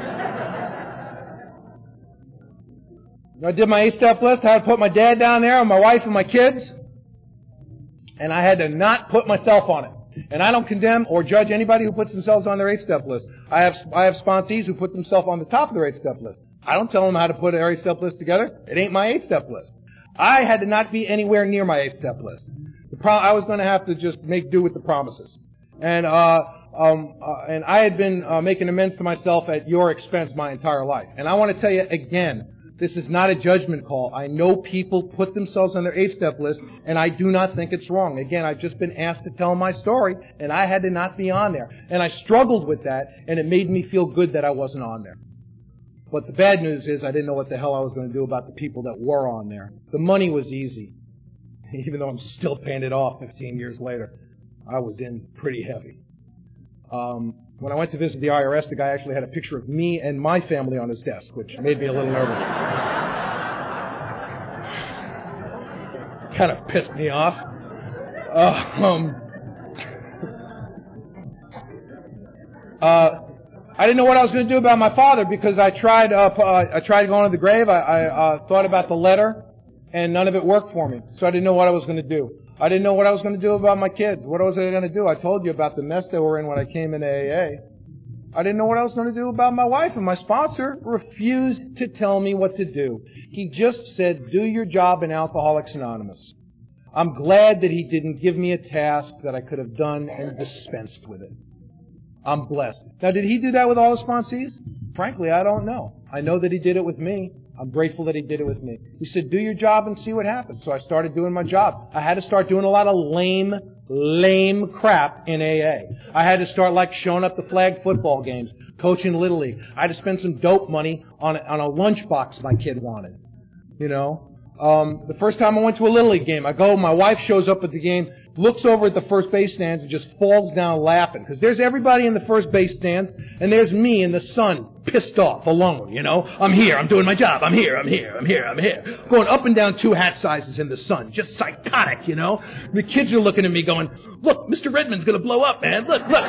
I did my eight-step list. I had to put my dad down there and my wife and my kids. And I had to not put myself on it. And I don't condemn or judge anybody who puts themselves on their eight-step list. I have I have sponsees who put themselves on the top of their eight-step list. I don't tell them how to put an eight-step list together. It ain't my eight-step list. I had to not be anywhere near my eight-step list. The pro- I was going to have to just make do with the promises. And uh, um, uh, and I had been uh, making amends to myself at your expense my entire life. And I want to tell you again, this is not a judgment call. I know people put themselves on their eight-step list, and I do not think it's wrong. Again, I've just been asked to tell my story, and I had to not be on there. And I struggled with that, and it made me feel good that I wasn't on there. But the bad news is I didn't know what the hell I was going to do about the people that were on there. The money was easy. Even though I'm still paying it off fifteen years later, I was in pretty heavy. Um, when I went to visit the I R S, the guy actually had a picture of me and my family on his desk, which made me a little nervous. Kind of pissed me off. Uh, um, uh, I didn't know what I was going to do about my father because I tried. Uh, I tried going to the grave. I, I uh, thought about the letter, and none of it worked for me. So I didn't know what I was going to do. I didn't know what I was going to do about my kids. What was I going to do? I told you about the mess they were in when I came into A A. I didn't know what I was going to do about my wife, and my sponsor refused to tell me what to do. He just said, do your job in Alcoholics Anonymous. I'm glad that he didn't give me a task that I could have done and dispensed with it. I'm blessed. Now, did he do that with all the sponsees? Frankly, I don't know. I know that he did it with me. I'm grateful that he did it with me. He said, do your job and see what happens. So I started doing my job. I had to start doing a lot of lame, lame crap in A A. I had to start like showing up to flag football games, coaching Little League. I had to spend some dope money on a, on a lunchbox my kid wanted. You know? Um, the first time I went to a Little League game, I go, my wife shows up at the game, looks over at the first base stands and just falls down laughing. Because there's everybody in the first base stands, and there's me in the sun, pissed off, alone, you know. I'm here, I'm doing my job, I'm here, I'm here, I'm here, I'm here. Going up and down two hat sizes in the sun. Just psychotic, you know. The kids are looking at me going, look, Mister Redmond's going to blow up, man. Look, look.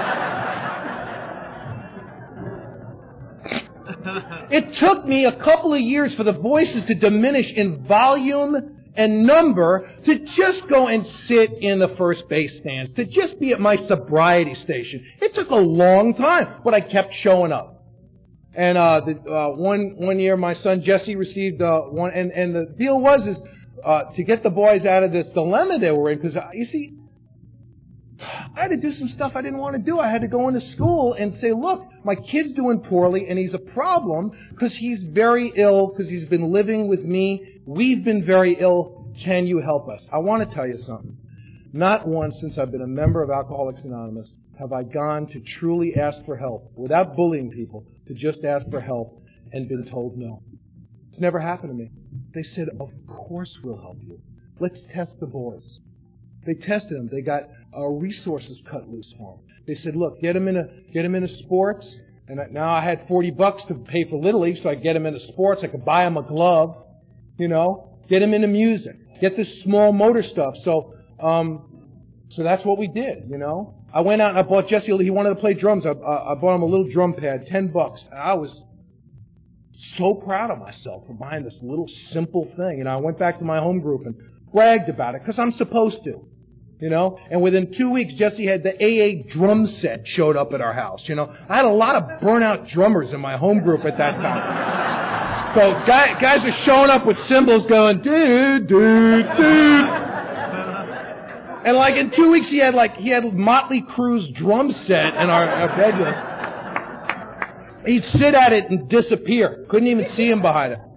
It took me a couple of years for the voices to diminish in volume and number to just go and sit in the first base stands, to just be at my sobriety station. It took a long time, but I kept showing up. And uh, the, uh, one one year, my son Jesse received uh, one, and, and the deal was is uh, to get the boys out of this dilemma they were in, because uh, you see, I had to do some stuff I didn't want to do. I had to go into school and say, look, my kid's doing poorly, and he's a problem because he's very ill, because he's been living with me. We've been very ill. Can you help us? I want to tell you something. Not once since I've been a member of Alcoholics Anonymous have I gone to truly ask for help, without bullying people, to just ask for help and been told no. It's never happened to me. They said, of course we'll help you. Let's test the boys. They tested them. They got uh, resources cut loose for them. They said, look, get them into, get them into sports. And now I had forty bucks to pay for Little League, so I could get them into sports. I could buy them a glove, you know, get them into music, get this small motor stuff. So, um, so that's what we did, you know. I went out and I bought Jesse, he wanted to play drums. I, I, I bought him a little drum pad, ten bucks. And I was so proud of myself for buying this little simple thing. And I went back to my home group and bragged about it, because I'm supposed to. You know, and within two weeks, Jesse had the A A drum set showed up at our house. You know, I had a lot of burnout drummers in my home group at that time. So guys, guys are showing up with cymbals going, dude, dude, dude. And like in two weeks, he had like, he had Motley Crue's drum set in our, our bedroom. He'd sit at it and disappear. Couldn't even see him behind it.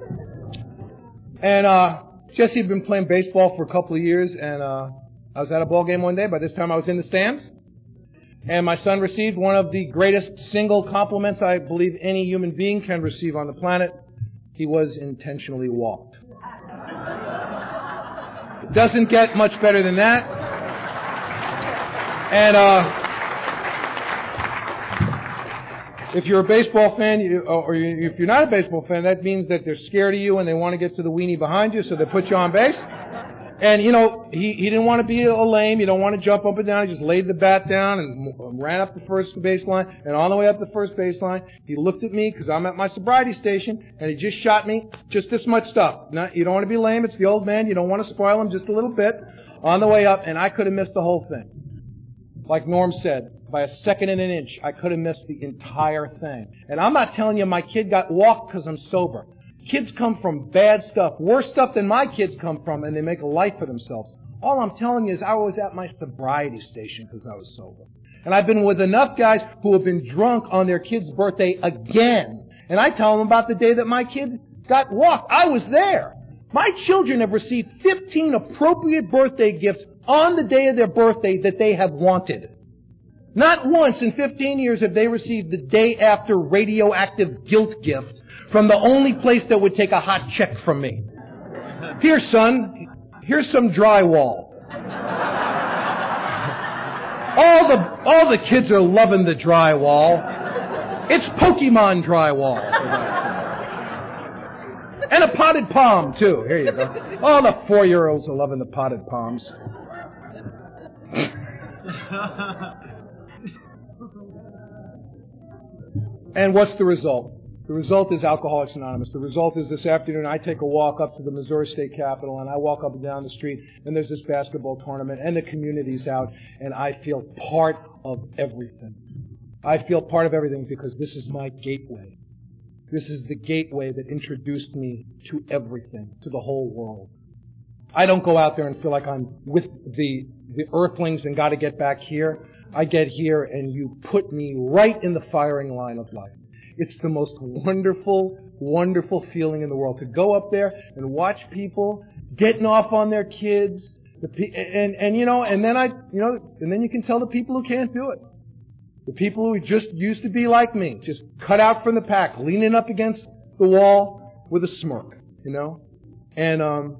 And, uh, Jesse had been playing baseball for a couple of years, and, uh, I was at a ball game one day. By this time, I was in the stands. And my son received one of the greatest single compliments I believe any human being can receive on the planet. He was intentionally walked. It doesn't get much better than that. And uh, if you're a baseball fan, you, or you, if you're not a baseball fan, that means that they're scared of you and they want to get to the weenie behind you, so they put you on base. And, you know, he, he didn't want to be a lame. You don't want to jump up and down. He just laid the bat down and ran up the first baseline. And on the way up the first baseline, he looked at me because I'm at my sobriety station, and he just shot me just this much stuff. Now, you don't want to be lame. It's the old man. You don't want to spoil him just a little bit. On the way up, and I could have missed the whole thing. Like Norm said, by a second and an inch, I could have missed the entire thing. And I'm not telling you my kid got walked because I'm sober. Kids come from bad stuff, worse stuff than my kids come from, and they make a life for themselves. All I'm telling you is I was at my sobriety station because I was sober. And I've been with enough guys who have been drunk on their kid's birthday again. And I tell them about the day that my kid got walked. I was there. My children have received fifteen appropriate birthday gifts on the day of their birthday that they have wanted. Not once in fifteen years have they received the day after radioactive guilt gift from the only place that would take a hot check from me. Here, son, here's some drywall. All the, all the kids are loving the drywall. It's Pokemon drywall. And a potted palm, too. Here you go. All the four-year-olds are loving the potted palms. And what's the result? The result is Alcoholics Anonymous. The result is this afternoon I take a walk up to the Missouri State Capitol, and I walk up and down the street, and there's this basketball tournament, and the community's out, and I feel part of everything. I feel part of everything because this is my gateway. This is the gateway that introduced me to everything, to the whole world. I don't go out there and feel like I'm with the, the earthlings and got to get back here. I get here, and you put me right in the firing line of life. It's the most wonderful, wonderful feeling in the world to go up there and watch people getting off on their kids, the pe- and and you know, and then I, you know, and then you can tell the people who can't do it, the people who just used to be like me, just cut out from the pack, leaning up against the wall with a smirk, you know, and um,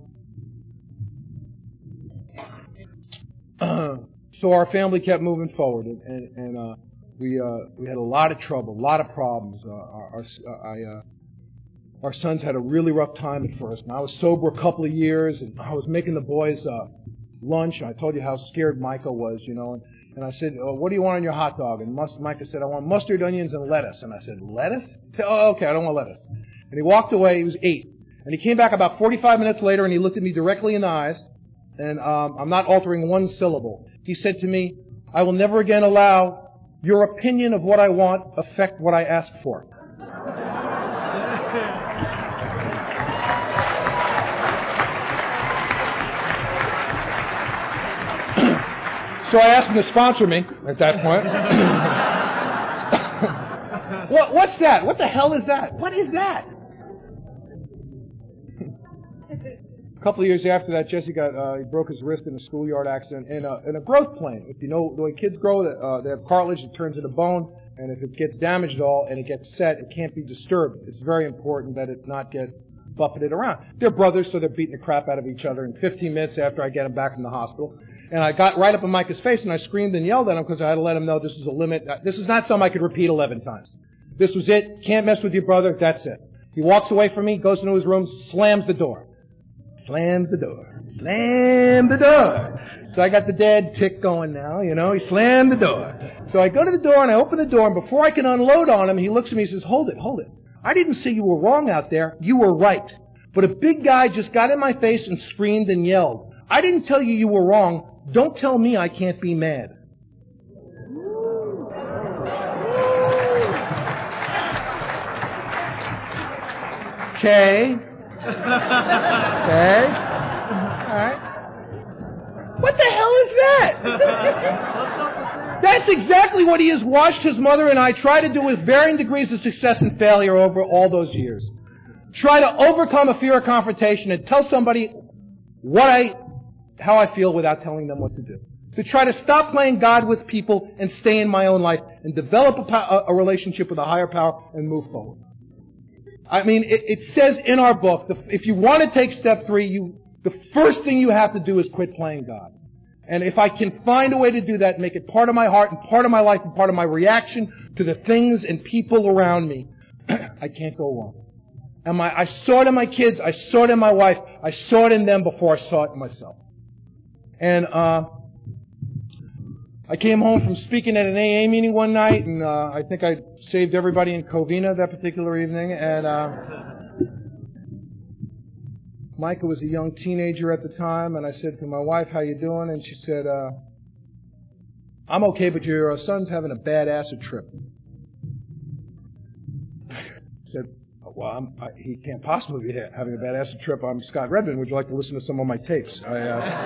so our family kept moving forward, and and. and uh, We uh, we had a lot of trouble, a lot of problems. Uh, our our, I, uh, our sons had a really rough time at first. And I was sober a couple of years, and I was making the boys uh, lunch. And I told you how scared Micah was, you know. And, and I said, oh, "What do you want on your hot dog?" And Mus- Micah said, "I want mustard, onions, and lettuce." And I said, "Lettuce?" He said, "Oh, okay, I don't want lettuce." And he walked away. He was eight, and he came back about forty-five minutes later, and he looked at me directly in the eyes. And um, I'm not altering one syllable. He said to me, "I will never again allow your opinion of what I want affect what I ask for." So I asked him to sponsor me at that point. what, what's that? What the hell is that? What is that? A couple of years after that, Jesse got uh, he broke his wrist in a schoolyard accident in a, in a growth plane. If you know the way kids grow, uh, they have cartilage that turns into bone, and if it gets damaged at all and it gets set, it can't be disturbed. It's very important that it not get buffeted around. They're brothers, so they're beating the crap out of each other. In fifteen minutes after I get him back from the hospital, and I got right up in Micah's face and I screamed and yelled at him because I had to let him know this is a limit. This is not something I could repeat eleven times. This was it. Can't mess with your brother. That's it. He walks away from me, goes into his room, slams the door. Slams the door. Slam the door. So I got the dad tick going now, you know. He slammed the door. So I go to the door and I open the door, and before I can unload on him, he looks at me and says, "Hold it, hold it. I didn't say you were wrong out there. You were right. But a big guy just got in my face and screamed and yelled. I didn't tell you you were wrong. Don't tell me I can't be mad. Okay. Okay. All right. What the hell is that? That's exactly what he has watched his mother and I try to do with varying degrees of success and failure over all those years. Try to overcome a fear of confrontation and tell somebody what I, how I feel without telling them what to do. To try to stop playing God with people and stay in my own life and develop a, po- a relationship with a higher power and move forward. I mean, it, it says in our book, the, if you want to take step three, you, the first thing you have to do is quit playing God. And if I can find a way to do that, make it part of my heart and part of my life and part of my reaction to the things and people around me, I can't go wrong. And my, I saw it in my kids, I saw it in my wife, I saw it in them before I saw it in myself. And uh, I came home from speaking at an A A meeting one night, and uh, I think I saved everybody in Covina that particular evening, and uh, Micah was a young teenager at the time, and I said to my wife, how you doing? And she said, uh, I'm okay, but your son's having a bad acid trip. I said, well, I'm, I, he can't possibly be having a bad acid trip. I'm Scott Redmond. Would you like to listen to some of my tapes? I,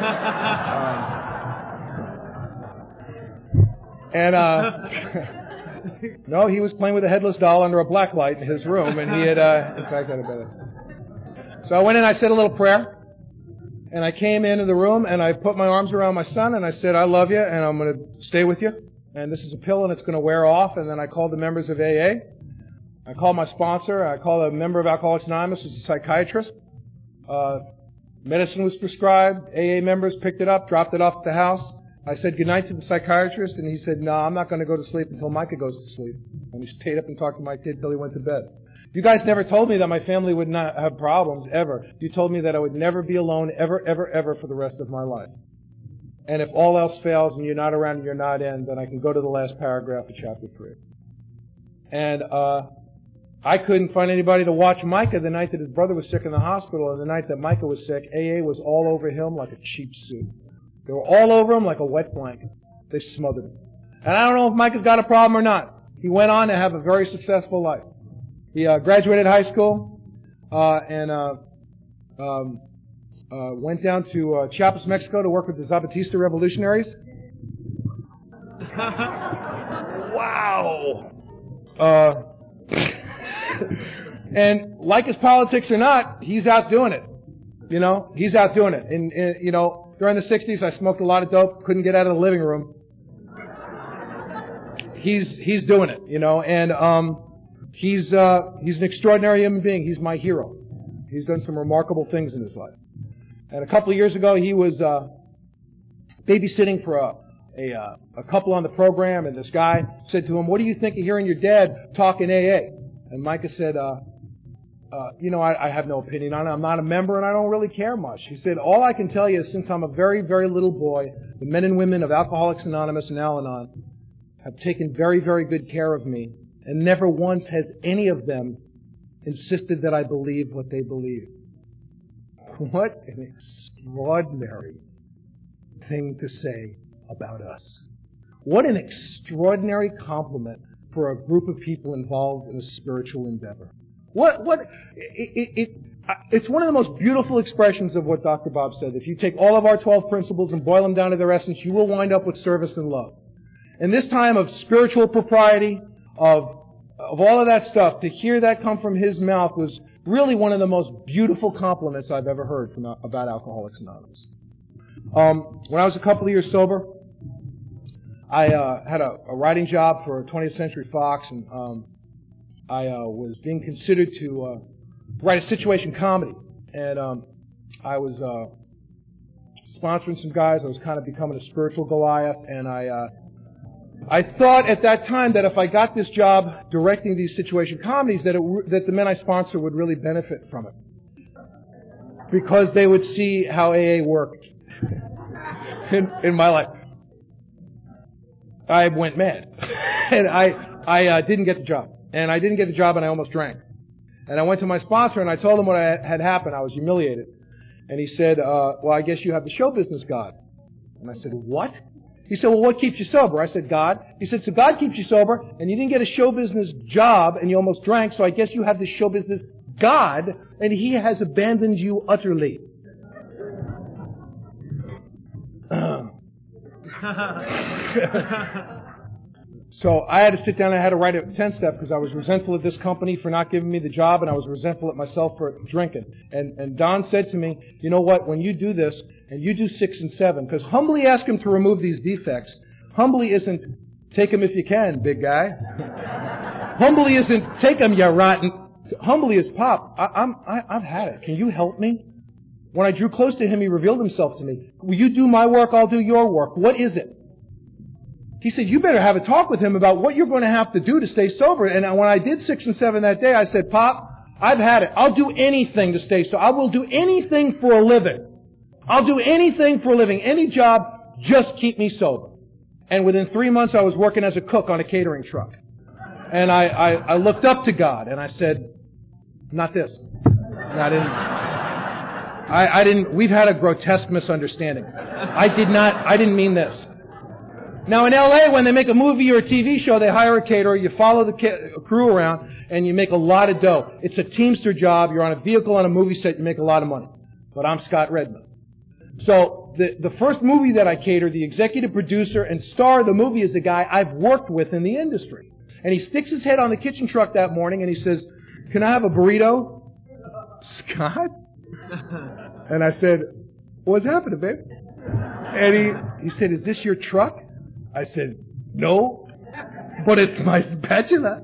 uh, um, and, uh, no, he was playing with a headless doll under a black light in his room, and he had, uh, in fact, had a bad acid. So I went in, I said a little prayer, and I came into the room, and I put my arms around my son, and I said, I love you, and I'm going to stay with you, and this is a pill, and it's going to wear off. And then I called the members of A A. I called my sponsor. I called a member of Alcoholics Anonymous, who's a psychiatrist. Uh, medicine was prescribed. A A members picked it up, dropped it off at the house. I said goodnight to the psychiatrist, and he said, no, I'm not going to go to sleep until Micah goes to sleep. And he stayed up and talked to my kid till he went to bed. You guys never told me that my family would not have problems, ever. You told me that I would never be alone, ever, ever, ever for the rest of my life. And if all else fails and you're not around and you're not in, then I can go to the last paragraph of chapter three. And uh I couldn't find anybody to watch Micah the night that his brother was sick in the hospital, and the night that Micah was sick, A A was all over him like a cheap suit. They were all over him like a wet blanket. They smothered him. And I don't know if Micah's got a problem or not. He went on to have a very successful life. He uh, graduated high school uh, and uh, um, uh, went down to uh, Chiapas, Mexico to work with the Zapatista revolutionaries. Wow! Uh, and like his politics or not, he's out doing it. You know, he's out doing it. And, and you know, during the sixties, I smoked a lot of dope, couldn't get out of the living room. He's he's doing it, you know, and um, he's uh, he's an extraordinary human being. He's my hero. He's done some remarkable things in his life. And a couple of years ago, he was uh, babysitting for a a, uh, a couple on the program, and this guy said to him, "What do you think of hearing your dad talk in A A?" And Micah said, uh, uh, "You know, I, I have no opinion on it. I'm not a member, and I don't really care much." He said, "All I can tell you is since I'm a very, very little boy, the men and women of Alcoholics Anonymous and Al-Anon have taken very, very good care of me, and never once has any of them insisted that I believe what they believe." What an extraordinary thing to say about us. What an extraordinary compliment for a group of people involved in a spiritual endeavor. What, what, it, it, it, it's one of the most beautiful expressions of what Doctor Bob said. If you take all of our twelve principles and boil them down to their essence, you will wind up with service and love. In this time of spiritual propriety, of, of all of that stuff, to hear that come from his mouth was really one of the most beautiful compliments I've ever heard from, about Alcoholics Anonymous. Um, when I was a couple of years sober, I uh, had a, a writing job for twentieth Century Fox, and um, I uh, was being considered to uh, write a situation comedy. And um, I was uh, sponsoring some guys. I was kind of becoming a spiritual Goliath, and I uh, I thought at that time that if I got this job directing these situation comedies, that it, that the men I sponsor would really benefit from it, because they would see how A A worked in, in my life. I went mad, and I I uh, didn't get the job, and I didn't get the job, and I almost drank. And I went to my sponsor, and I told him what had happened. I was humiliated, and he said, uh, "Well, I guess you have the show business God." And I said, what? He said, well, what keeps you sober? I said, God. He said, so God keeps you sober, and you didn't get a show business job, and you almost drank, so I guess you have this show business God, and He has abandoned you utterly. So I had to sit down and I had to write a ten-step because I was resentful at this company for not giving me the job, and I was resentful at myself for drinking. And, and Don said to me, you know what, when you do this, and you do six and seven, because humbly ask Him to remove these defects. Humbly isn't, take them if you can, big guy. Humbly isn't, take them, you rotten. Humbly is, Pop, I, I'm, I, I've had it. Can you help me? When I drew close to Him, He revealed Himself to me. Will you do my work? I'll do your work. What is it? He said, you better have a talk with Him about what you're going to have to do to stay sober. And when I did six and seven that day, I said, Pop, I've had it. I'll do anything to stay sober. I will do anything for a living. I'll do anything for a living. Any job, just keep me sober. And within three months, I was working as a cook on a catering truck. And I, I, I looked up to God and I said, not this. And I didn't, I, I didn't, we've had a grotesque misunderstanding. I did not, I didn't mean this. Now in L A, when they make a movie or a T V show, they hire a caterer, you follow the ca- crew around, and you make a lot of dough. It's a Teamster job, you're on a vehicle on a movie set, you make a lot of money. But I'm Scott Redmond. So the, the first movie that I catered, the executive producer and star of the movie is a guy I've worked with in the industry. And he sticks his head on the kitchen truck that morning and he says, can I have a burrito? Scott? And I said, what's happening, babe? And he, he said, is this your truck? I said, no, but it's my spatula.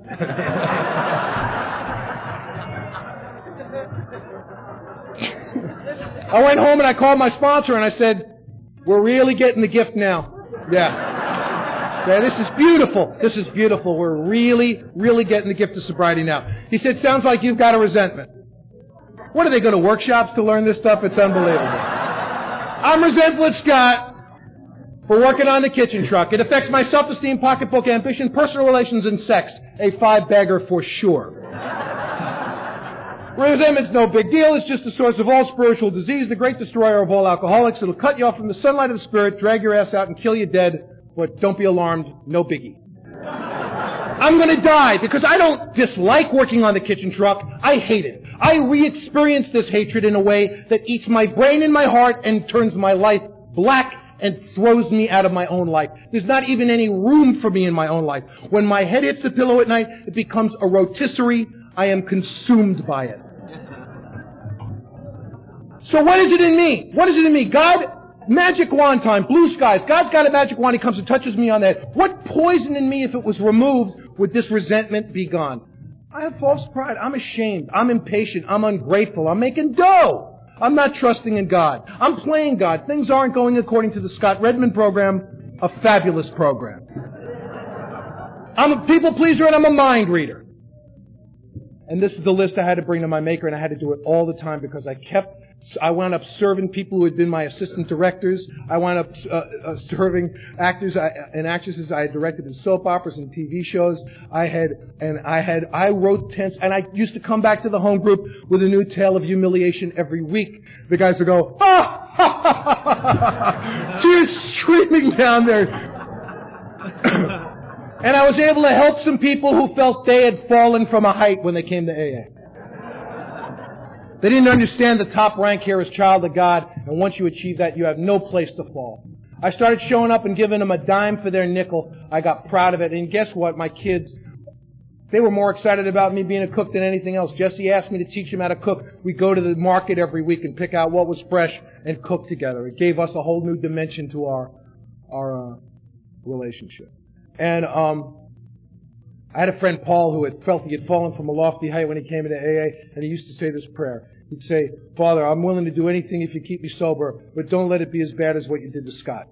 I went home and I called my sponsor and I said, we're really getting the gift now. Yeah. Yeah, this is beautiful. This is beautiful. We're really, really getting the gift of sobriety now. He said, sounds like you've got a resentment. What, are they going to workshops to learn this stuff? It's unbelievable. I'm resentful at Scott for working on the kitchen truck. It affects my self-esteem, pocketbook, ambition, personal relations, and sex. A five-bagger for sure. Resentment's no big deal. It's just the source of all spiritual disease, the great destroyer of all alcoholics. It'll cut you off from the sunlight of the Spirit, drag your ass out, and kill you dead. But don't be alarmed. No biggie. I'm going to die because I don't dislike working on the kitchen truck. I hate it. I re-experience this hatred in a way that eats my brain and my heart and turns my life black and throws me out of my own life. There's not even any room for me in my own life. When my head hits the pillow at night, it becomes a rotisserie. I am consumed by it. So what is it in me? What is it in me? God, magic wand time, blue skies. God's got a magic wand. He comes and touches me on the head. What poison in me, if it was removed, would this resentment be gone? I have false pride. I'm ashamed. I'm impatient. I'm ungrateful. I'm making dough. I'm not trusting in God. I'm playing God. Things aren't going according to the Scott Redmond program, a fabulous program. I'm a people pleaser and I'm a mind reader. And this is the list I had to bring to my Maker, and I had to do it all the time because I kept, I wound up serving people who had been my assistant directors. I wound up uh, uh, serving actors and actresses I had directed in soap operas and T V shows. I had, and I had, I wrote tense, and I used to come back to the home group with a new tale of humiliation every week. The guys would go, ah, ha, ha, ha, ha, tears streaming down there. And I was able to help some people who felt they had fallen from a height when they came to A A. They didn't understand the top rank here is child of God, and once you achieve that, you have no place to fall. I started showing up and giving them a dime for their nickel. I got proud of it, and guess what? My kids, they were more excited about me being a cook than anything else. Jesse asked me to teach them how to cook. We'd go to the market every week and pick out what was fresh and cook together. It gave us a whole new dimension to our our uh, relationship. And um, I had a friend, Paul, who had felt he had fallen from a lofty height when he came into A A, and he used to say this prayer. He'd say, Father, I'm willing to do anything if you keep me sober, but don't let it be as bad as what you did to Scott.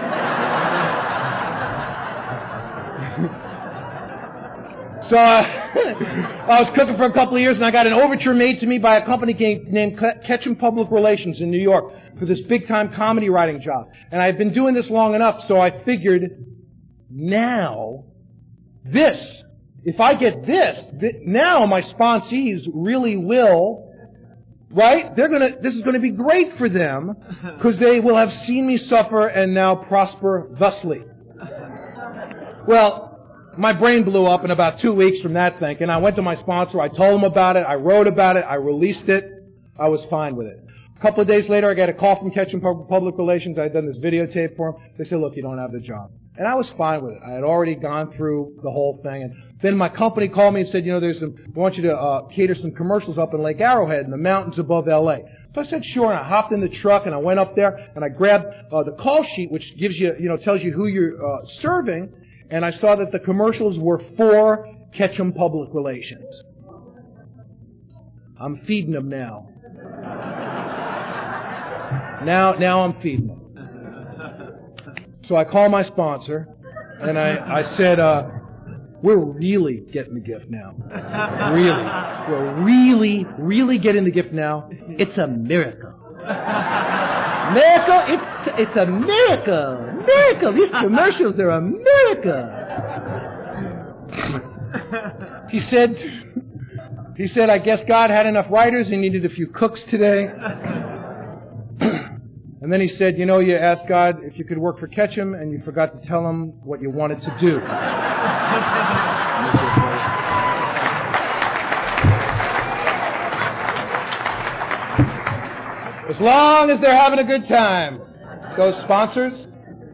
So uh, I was cooking for a couple of years, and I got an overture made to me by a company named Ketchum Public Relations in New York for this big-time comedy writing job. And I had been doing this long enough, so I figured, now, this, if I get this, th- now my sponsees really will Right? They're gonna, this is gonna be great for them, because they will have seen me suffer and now prosper thusly. Well, my brain blew up in about two weeks from that thinking. I went to my sponsor, I told him about it, I wrote about it, I released it, I was fine with it. A couple of days later, I got a call from Ketchum Public Relations. I had done this videotape for them. They said, look, you don't have the job. And I was fine with it. I had already gone through the whole thing. And then my company called me and said, you know, there's some, we want you to uh, cater some commercials up in Lake Arrowhead in the mountains above L A. So I said, sure. And I hopped in the truck and I went up there and I grabbed uh, the call sheet, which gives you, you know, tells you who you're uh, serving. And I saw that the commercials were for Ketchum Public Relations. I'm feeding them now. Now, now I'm feeding them. So I called my sponsor, and I, I said, uh, we're really getting the gift now. Really. We're really, really getting the gift now. It's a miracle. Miracle? It's, it's a miracle. Miracle. These commercials are a miracle. He said, he said, I guess God had enough writers. He needed a few cooks today. And then he said, you know, you asked God if you could work for Ketchum, and you forgot to tell him what you wanted to do. As long as they're having a good time, those sponsors.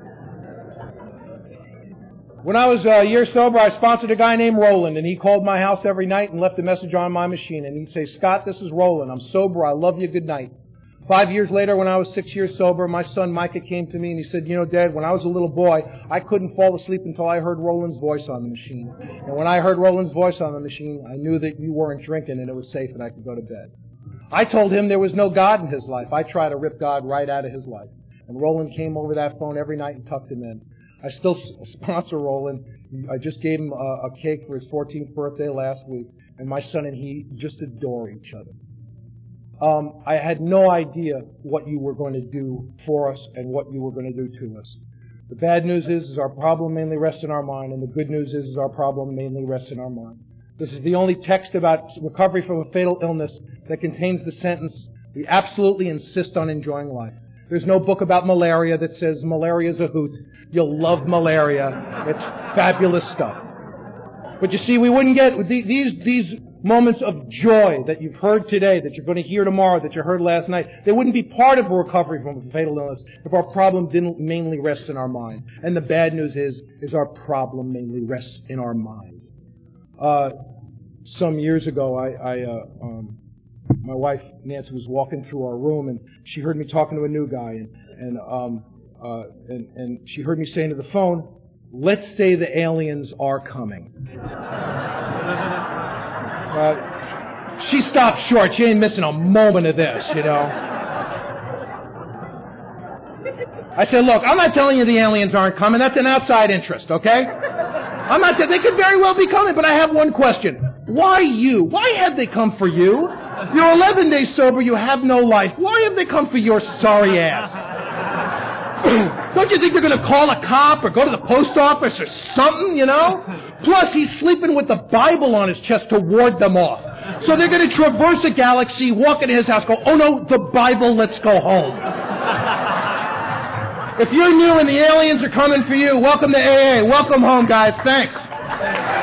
When I was a year sober, I sponsored a guy named Roland, and he called my house every night and left a message on my machine. And he'd say, Scott, this is Roland. I'm sober. I love you. Good night. Five years later, when I was six years sober, my son Micah came to me and he said, you know, Dad, when I was a little boy, I couldn't fall asleep until I heard Roland's voice on the machine. And when I heard Roland's voice on the machine, I knew that you weren't drinking and it was safe and I could go to bed. I told him there was no God in his life. I tried to rip God right out of his life. And Roland came over that phone every night and tucked him in. I still sponsor Roland. I just gave him a, a cake for his fourteenth birthday last week. And my son and he just adore each other. Um, I had no idea what you were going to do for us and what you were going to do to us. The bad news is, is our problem mainly rests in our mind, and the good news is, is our problem mainly rests in our mind. This is the only text about recovery from a fatal illness that contains the sentence, we absolutely insist on enjoying life. There's no book about malaria that says malaria's a hoot. You'll love malaria. It's fabulous stuff. But you see, we wouldn't get these these moments of joy that you've heard today, that you're going to hear tomorrow, that you heard last night. They wouldn't be part of a recovery from a fatal illness if our problem didn't mainly rest in our mind. And the bad news is, is our problem mainly rests in our mind. Uh, some years ago, I, I uh, um, my wife Nancy was walking through our room, and she heard me talking to a new guy, and and um, uh, and, and she heard me saying to the phone, "Let's say the aliens are coming." Uh, she stopped short. She ain't missing a moment of this, you know. I said, look, I'm not telling you the aliens aren't coming. That's an outside interest, okay? I'm not. They could very well be coming, but I have one question. Why you? Why have they come for you? You're eleven days sober. You have no life. Why have they come for your sorry ass? Don't you think they're going to call a cop or go to the post office or something, you know? Plus, he's sleeping with the Bible on his chest to ward them off. So they're going to traverse a galaxy, walk into his house, go, oh no, the Bible, let's go home. If you're new and the aliens are coming for you, welcome to A A. Welcome home, guys. Thanks.